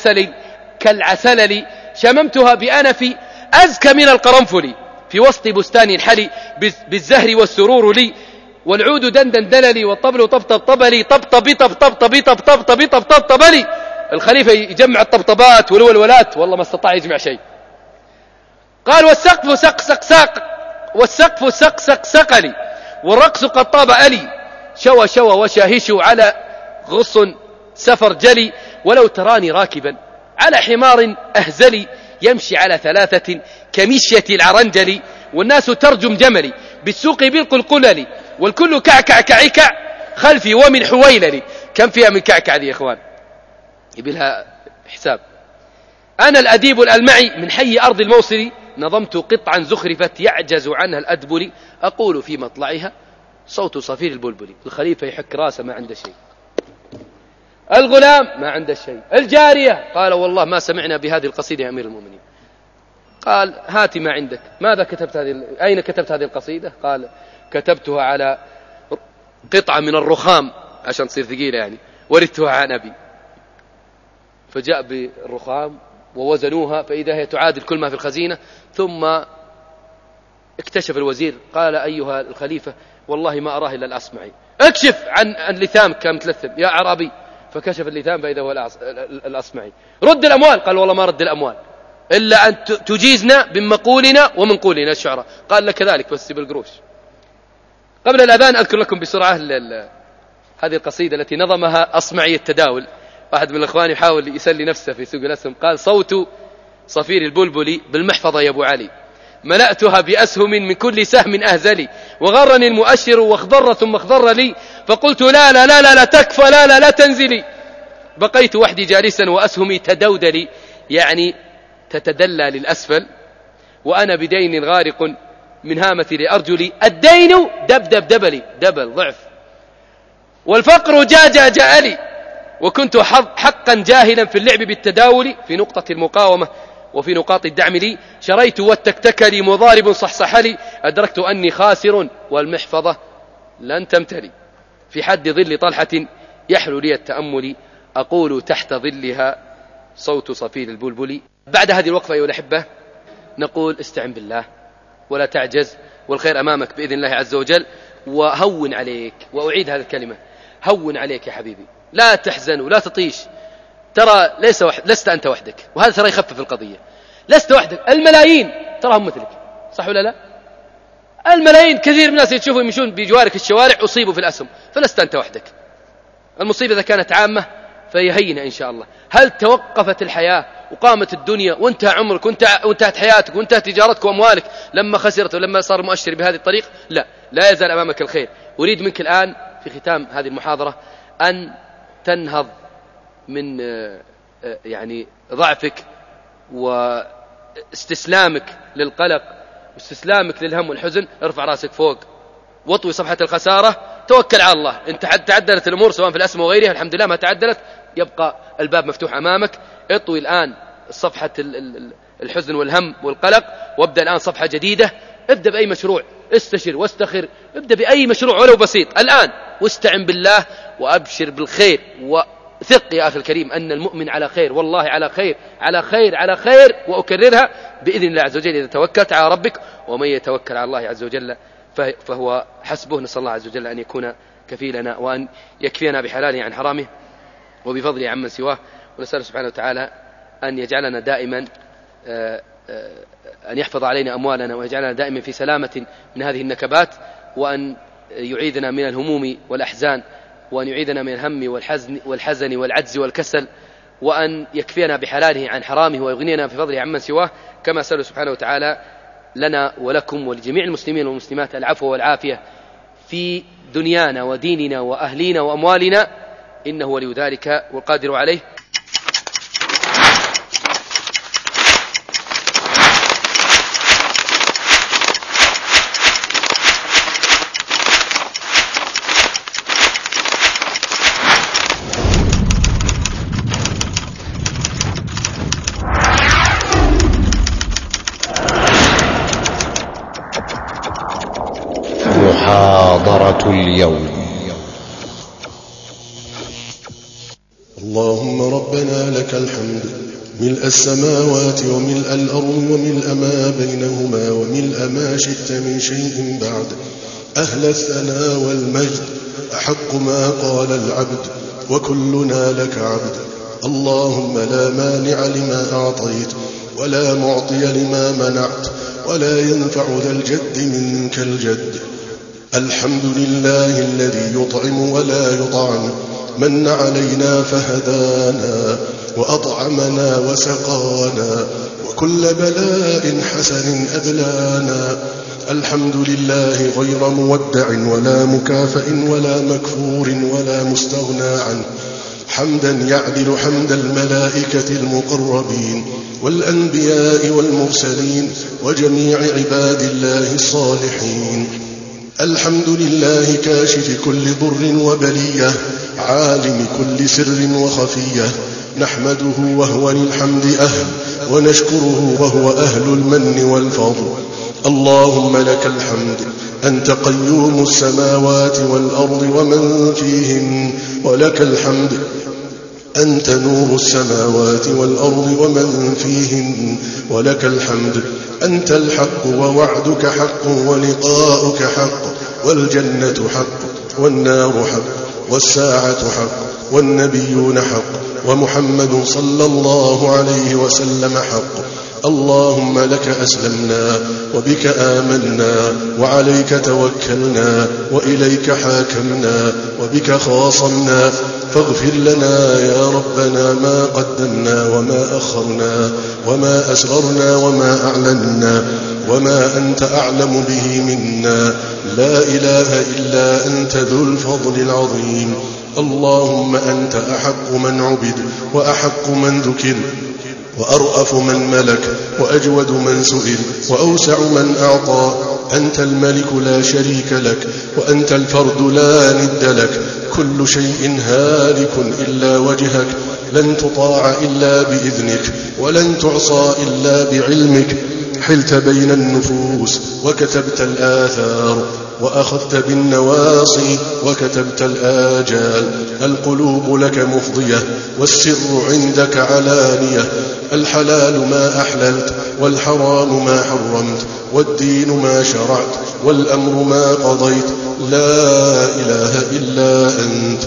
كالعسل، شممتها بأنفي أزكى من القرنفل، في وسط بستان الحلي بالزهر والسرور لي، والعود دندن دللي، والطبل طبطب طبلي، طبطبي طبطبطبي طبطبطبي طبطبطبلي. الخليفة يجمع الطبطبات والولولات، والله ما استطاع يجمع شيء. قال والسقف سق سق ساق، والسقف سق سق سقلي، والرقص قد طاب ألي، شوى شوى وشاهشوا على غص سفر جلي، ولو تراني راكبا على حمار أهزلي، يمشي على 3 كمشية العرنجل، والناس ترجم جملي بالسوق بالقلقلل، والكل كعكع كعكع خلفي ومن حويللي. كم فيها من كعكع دي يا إخوان؟ يبيلها حساب. أنا الأديب الألمعي من حي أرض الموصل، نظمت قطعا زخرفت يعجز عنها الأدبر، أقول في مطلعها صوت صفير البلبل. الخليفة يحك راسه ما عنده شيء، الغلام ما عنده شيء، الجارية قال والله ما سمعنا بهذه القصيدة يا أمير المؤمنين. قال هات ما عندك، ماذا كتبت أين كتبت هذه القصيدة؟ قال كتبتها على قطعة من الرخام عشان تصير ثقيلة يعني، ورثتها عن أبي. فجاء بالرخام ووزنوها فإذا هي تعادل كل ما في الخزينة. ثم اكتشف الوزير قال أيها الخليفة والله ما أراه إلا الأصمعي، اكشف عن اللثام كان متلثم يا عربي. فكشف اللثام فإذا هو الأصمعي. رد الأموال، قال والله ما رد الأموال إلا أن تجيزنا بمقولنا ومنقولنا الشعراء. قال لك كذلك بس بالقروش. قبل الأذان أذكر لكم بسرعة هذه القصيدة التي نظمها أصمعي التداول، واحد من الأخوان يحاول يسلي نفسه في سوق الأسهم. قال: صوت صفير البلبل بالمحفظة يا أبو علي، ملأتها بأسهم من كل سهم أهزلي، وغرني المؤشر واخضر ثم اخضر لي، فقلت لا لا لا لا, لا تكفى لا لا لا تنزلي، بقيت وحدي جالسا وأسهمي تدودلي، يعني تتدلى للأسفل، وأنا بدين غارق من هامتي لأرجلي، الدين دب دبلي، دبل ضعف، والفقر جاء لي، وكنت حقا جاهلا في اللعب بالتداول، في نقطة المقاومة وفي نقاط الدعم لي، شريت والتكتك لي مضارب صحصح لي، أدركت أني خاسر والمحفظة لن تمتلي، في حد ظل طلحة يحلو لي التأمل، أقول تحت ظلها صوت صفير البلبل. بعد هذه الوقفة أيها الأحبة نقول استعن بالله ولا تعجز، والخير أمامك بإذن الله عز وجل. وهون عليك، وأعيد هذه الكلمة، هون عليك يا حبيبي، لا تحزن ولا تطيش، ترى لست أنت وحدك، وهذا ترى يخفف القضية، لست وحدك، الملايين تراهم مثلك، صح ولا لا؟ الملايين كثير من الناس يشوفوا يمشون بجوارك الشوارع أصيبوا في الأسهم، فلست أنت وحدك. المصيبة إذا كانت عامة فهي هينة إن شاء الله. هل توقفت الحياة وقامت الدنيا وانتهى عمرك وانتهت حياتك وانتهت تجارتك وأموالك لما خسرت ولما صار مؤشر بهذه الطريق؟ لا، لا يزال أمامك الخير. أريد منك الآن في ختام هذه المحاضرة أن تنهض من يعني ضعفك واستسلامك للقلق واستسلامك للهم والحزن. ارفع راسك فوق واطوي صفحة الخسارة، توكل على الله. إن تعدلت الأمور سواء في الأسهم وغيرها الحمد لله، ما تعدلت يبقى الباب مفتوح أمامك. اطوي الآن صفحة الحزن والهم والقلق، وابدأ الآن صفحة جديدة. ابدأ بأي مشروع، استشر واستخر، ابدأ بأي مشروع ولو بسيط الآن، واستعن بالله وأبشر بالخير. وثق يا أخي الكريم أن المؤمن على خير، والله على خير على خير على خير، وأكررها بإذن الله عز وجل إذا توكلت على ربك. ومن يتوكل على الله عز وجل فهو حسبه. نسأل الله عز وجل أن يكون كفيلنا وأن يكفينا بحلاله عن حرامه وبفضله عمن سواه. ونسأل سبحانه وتعالى أن يجعلنا دائما أن يحفظ علينا أموالنا، ويجعلنا دائما في سلامة من هذه النكبات، وأن يعيذنا من الهموم والأحزان، وأن يعيذنا من الهم والحزن والعجز والكسل، وأن يكفينا بحلاله عن حرامه ويغنينا بفضله عمن سواه. كما أسأل سبحانه وتعالى لنا ولكم ولجميع المسلمين والمسلمات العفو والعافية في دنيانا وديننا وأهلينا وأموالنا، إنه ولي ذلك والقادر عليه. محاضرة اليوم. اللهم ربنا لك الحمد ملء السماوات وملء الأرض وملء ما بينهما وملء ما شئت من شيء بعد، أهل الثناء والمجد، أحق ما قال العبد وكلنا لك عبد. اللهم لا مانع لما أعطيت ولا معطي لما منعت ولا ينفع ذا الجد منك الجد. الحمد لله الذي يطعم ولا يطعم، من علينا فهدانا وأطعمنا وسقانا وكل بلاء حسن أبلانا. الحمد لله غير مودع ولا مكافئ ولا مكفور ولا مستغنى عنه، حمدا يعدل حمد الملائكة المقربين والأنبياء والمرسلين وجميع عباد الله الصالحين. الحمد لله كاشف كل ضر وبلية، عالم كل سر وخفية، نحمده وهو للحمد أهل، ونشكره وهو أهل المن والفضل. اللهم لك الحمد، أنت قيوم السماوات والأرض ومن فيهن، ولك الحمد أنت نور السماوات والأرض ومن فيهن، ولك الحمد أنت الحق ووعدك حق ولقاؤك حق، والجنة حق والنار حق والساعة حق والنبيون حق، ومحمد صلى الله عليه وسلم حق. اللهم لك أسلمنا وبك آمنا وعليك توكلنا وإليك حاكمنا وبك خاصمنا، فاغفر لنا يا ربنا ما قدمنا وما أخرنا وما أسررنا وما أعلنا وما أنت أعلم به منا. لا إله إلا أنت ذو الفضل العظيم. اللهم أنت أحق من عبد وأحق من ذكر وأرأف من ملك وأجود من سئل وأوسع من أعطى. أنت الملك لا شريك لك، وأنت الفرد لا ند لك. كل شيء هالك إلا وجهك، لن تطاع إلا بإذنك ولن تعصى إلا بعلمك. حلت بين النفوس وكتبت الآثار، وأخذت بالنواصي وكتبت الآجال. القلوب لك مفضية والسر عندك علانية. الحلال ما أحللت والحرام ما حرمت، والدين ما شرعت والأمر ما قضيت. لا إله إلا أنت.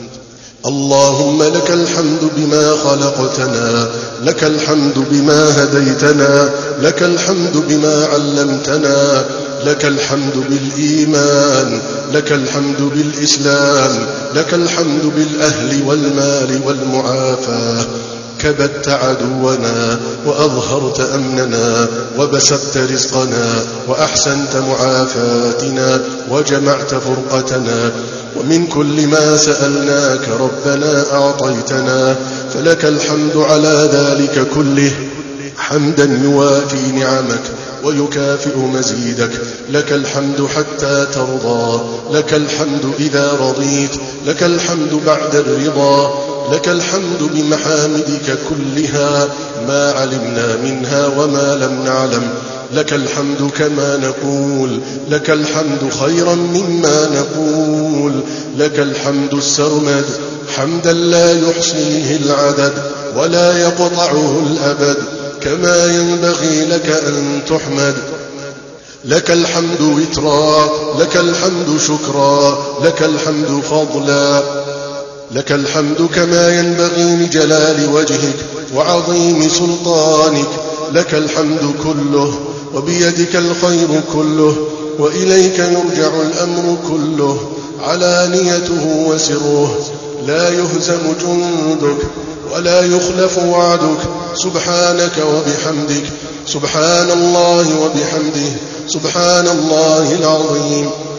اللهم لك الحمد بما خلقتنا، لك الحمد بما هديتنا، لك الحمد بما علمتنا، لك الحمد بالإيمان، لك الحمد بالإسلام، لك الحمد بالأهل والمال والمعافاة. كبت عدونا وأظهرت أمننا وبسطت رزقنا وأحسنت معافاتنا وجمعت فرقتنا. ومن كل ما سألناك ربنا أعطيتنا، فلك الحمد على ذلك كله حمدا يوافي نعمك ويكافئ مزيدك. لك الحمد حتى ترضى، لك الحمد إذا رضيت، لك الحمد بعد الرضا. لك الحمد بمحامدك كلها، ما علمنا منها وما لم نعلم. لك الحمد كما نقول، لك الحمد خيرا مما نقول. لك الحمد السرمد حمدا لا يحصيه العدد ولا يقطعه الأبد، كما ينبغي لك أن تحمد. لك الحمد وترا، لك الحمد شكرا، لك الحمد فضلا. لك الحمد كما ينبغي لجلال وجهك وعظيم سلطانك. لك الحمد كله وبيدك الخير كله، وإليك يرجع الأمر كله، علانيته وسره. لا يهزم جندك ولا يخلف وعدك. سبحانك وبحمدك، سبحان الله وبحمده، سبحان الله العظيم.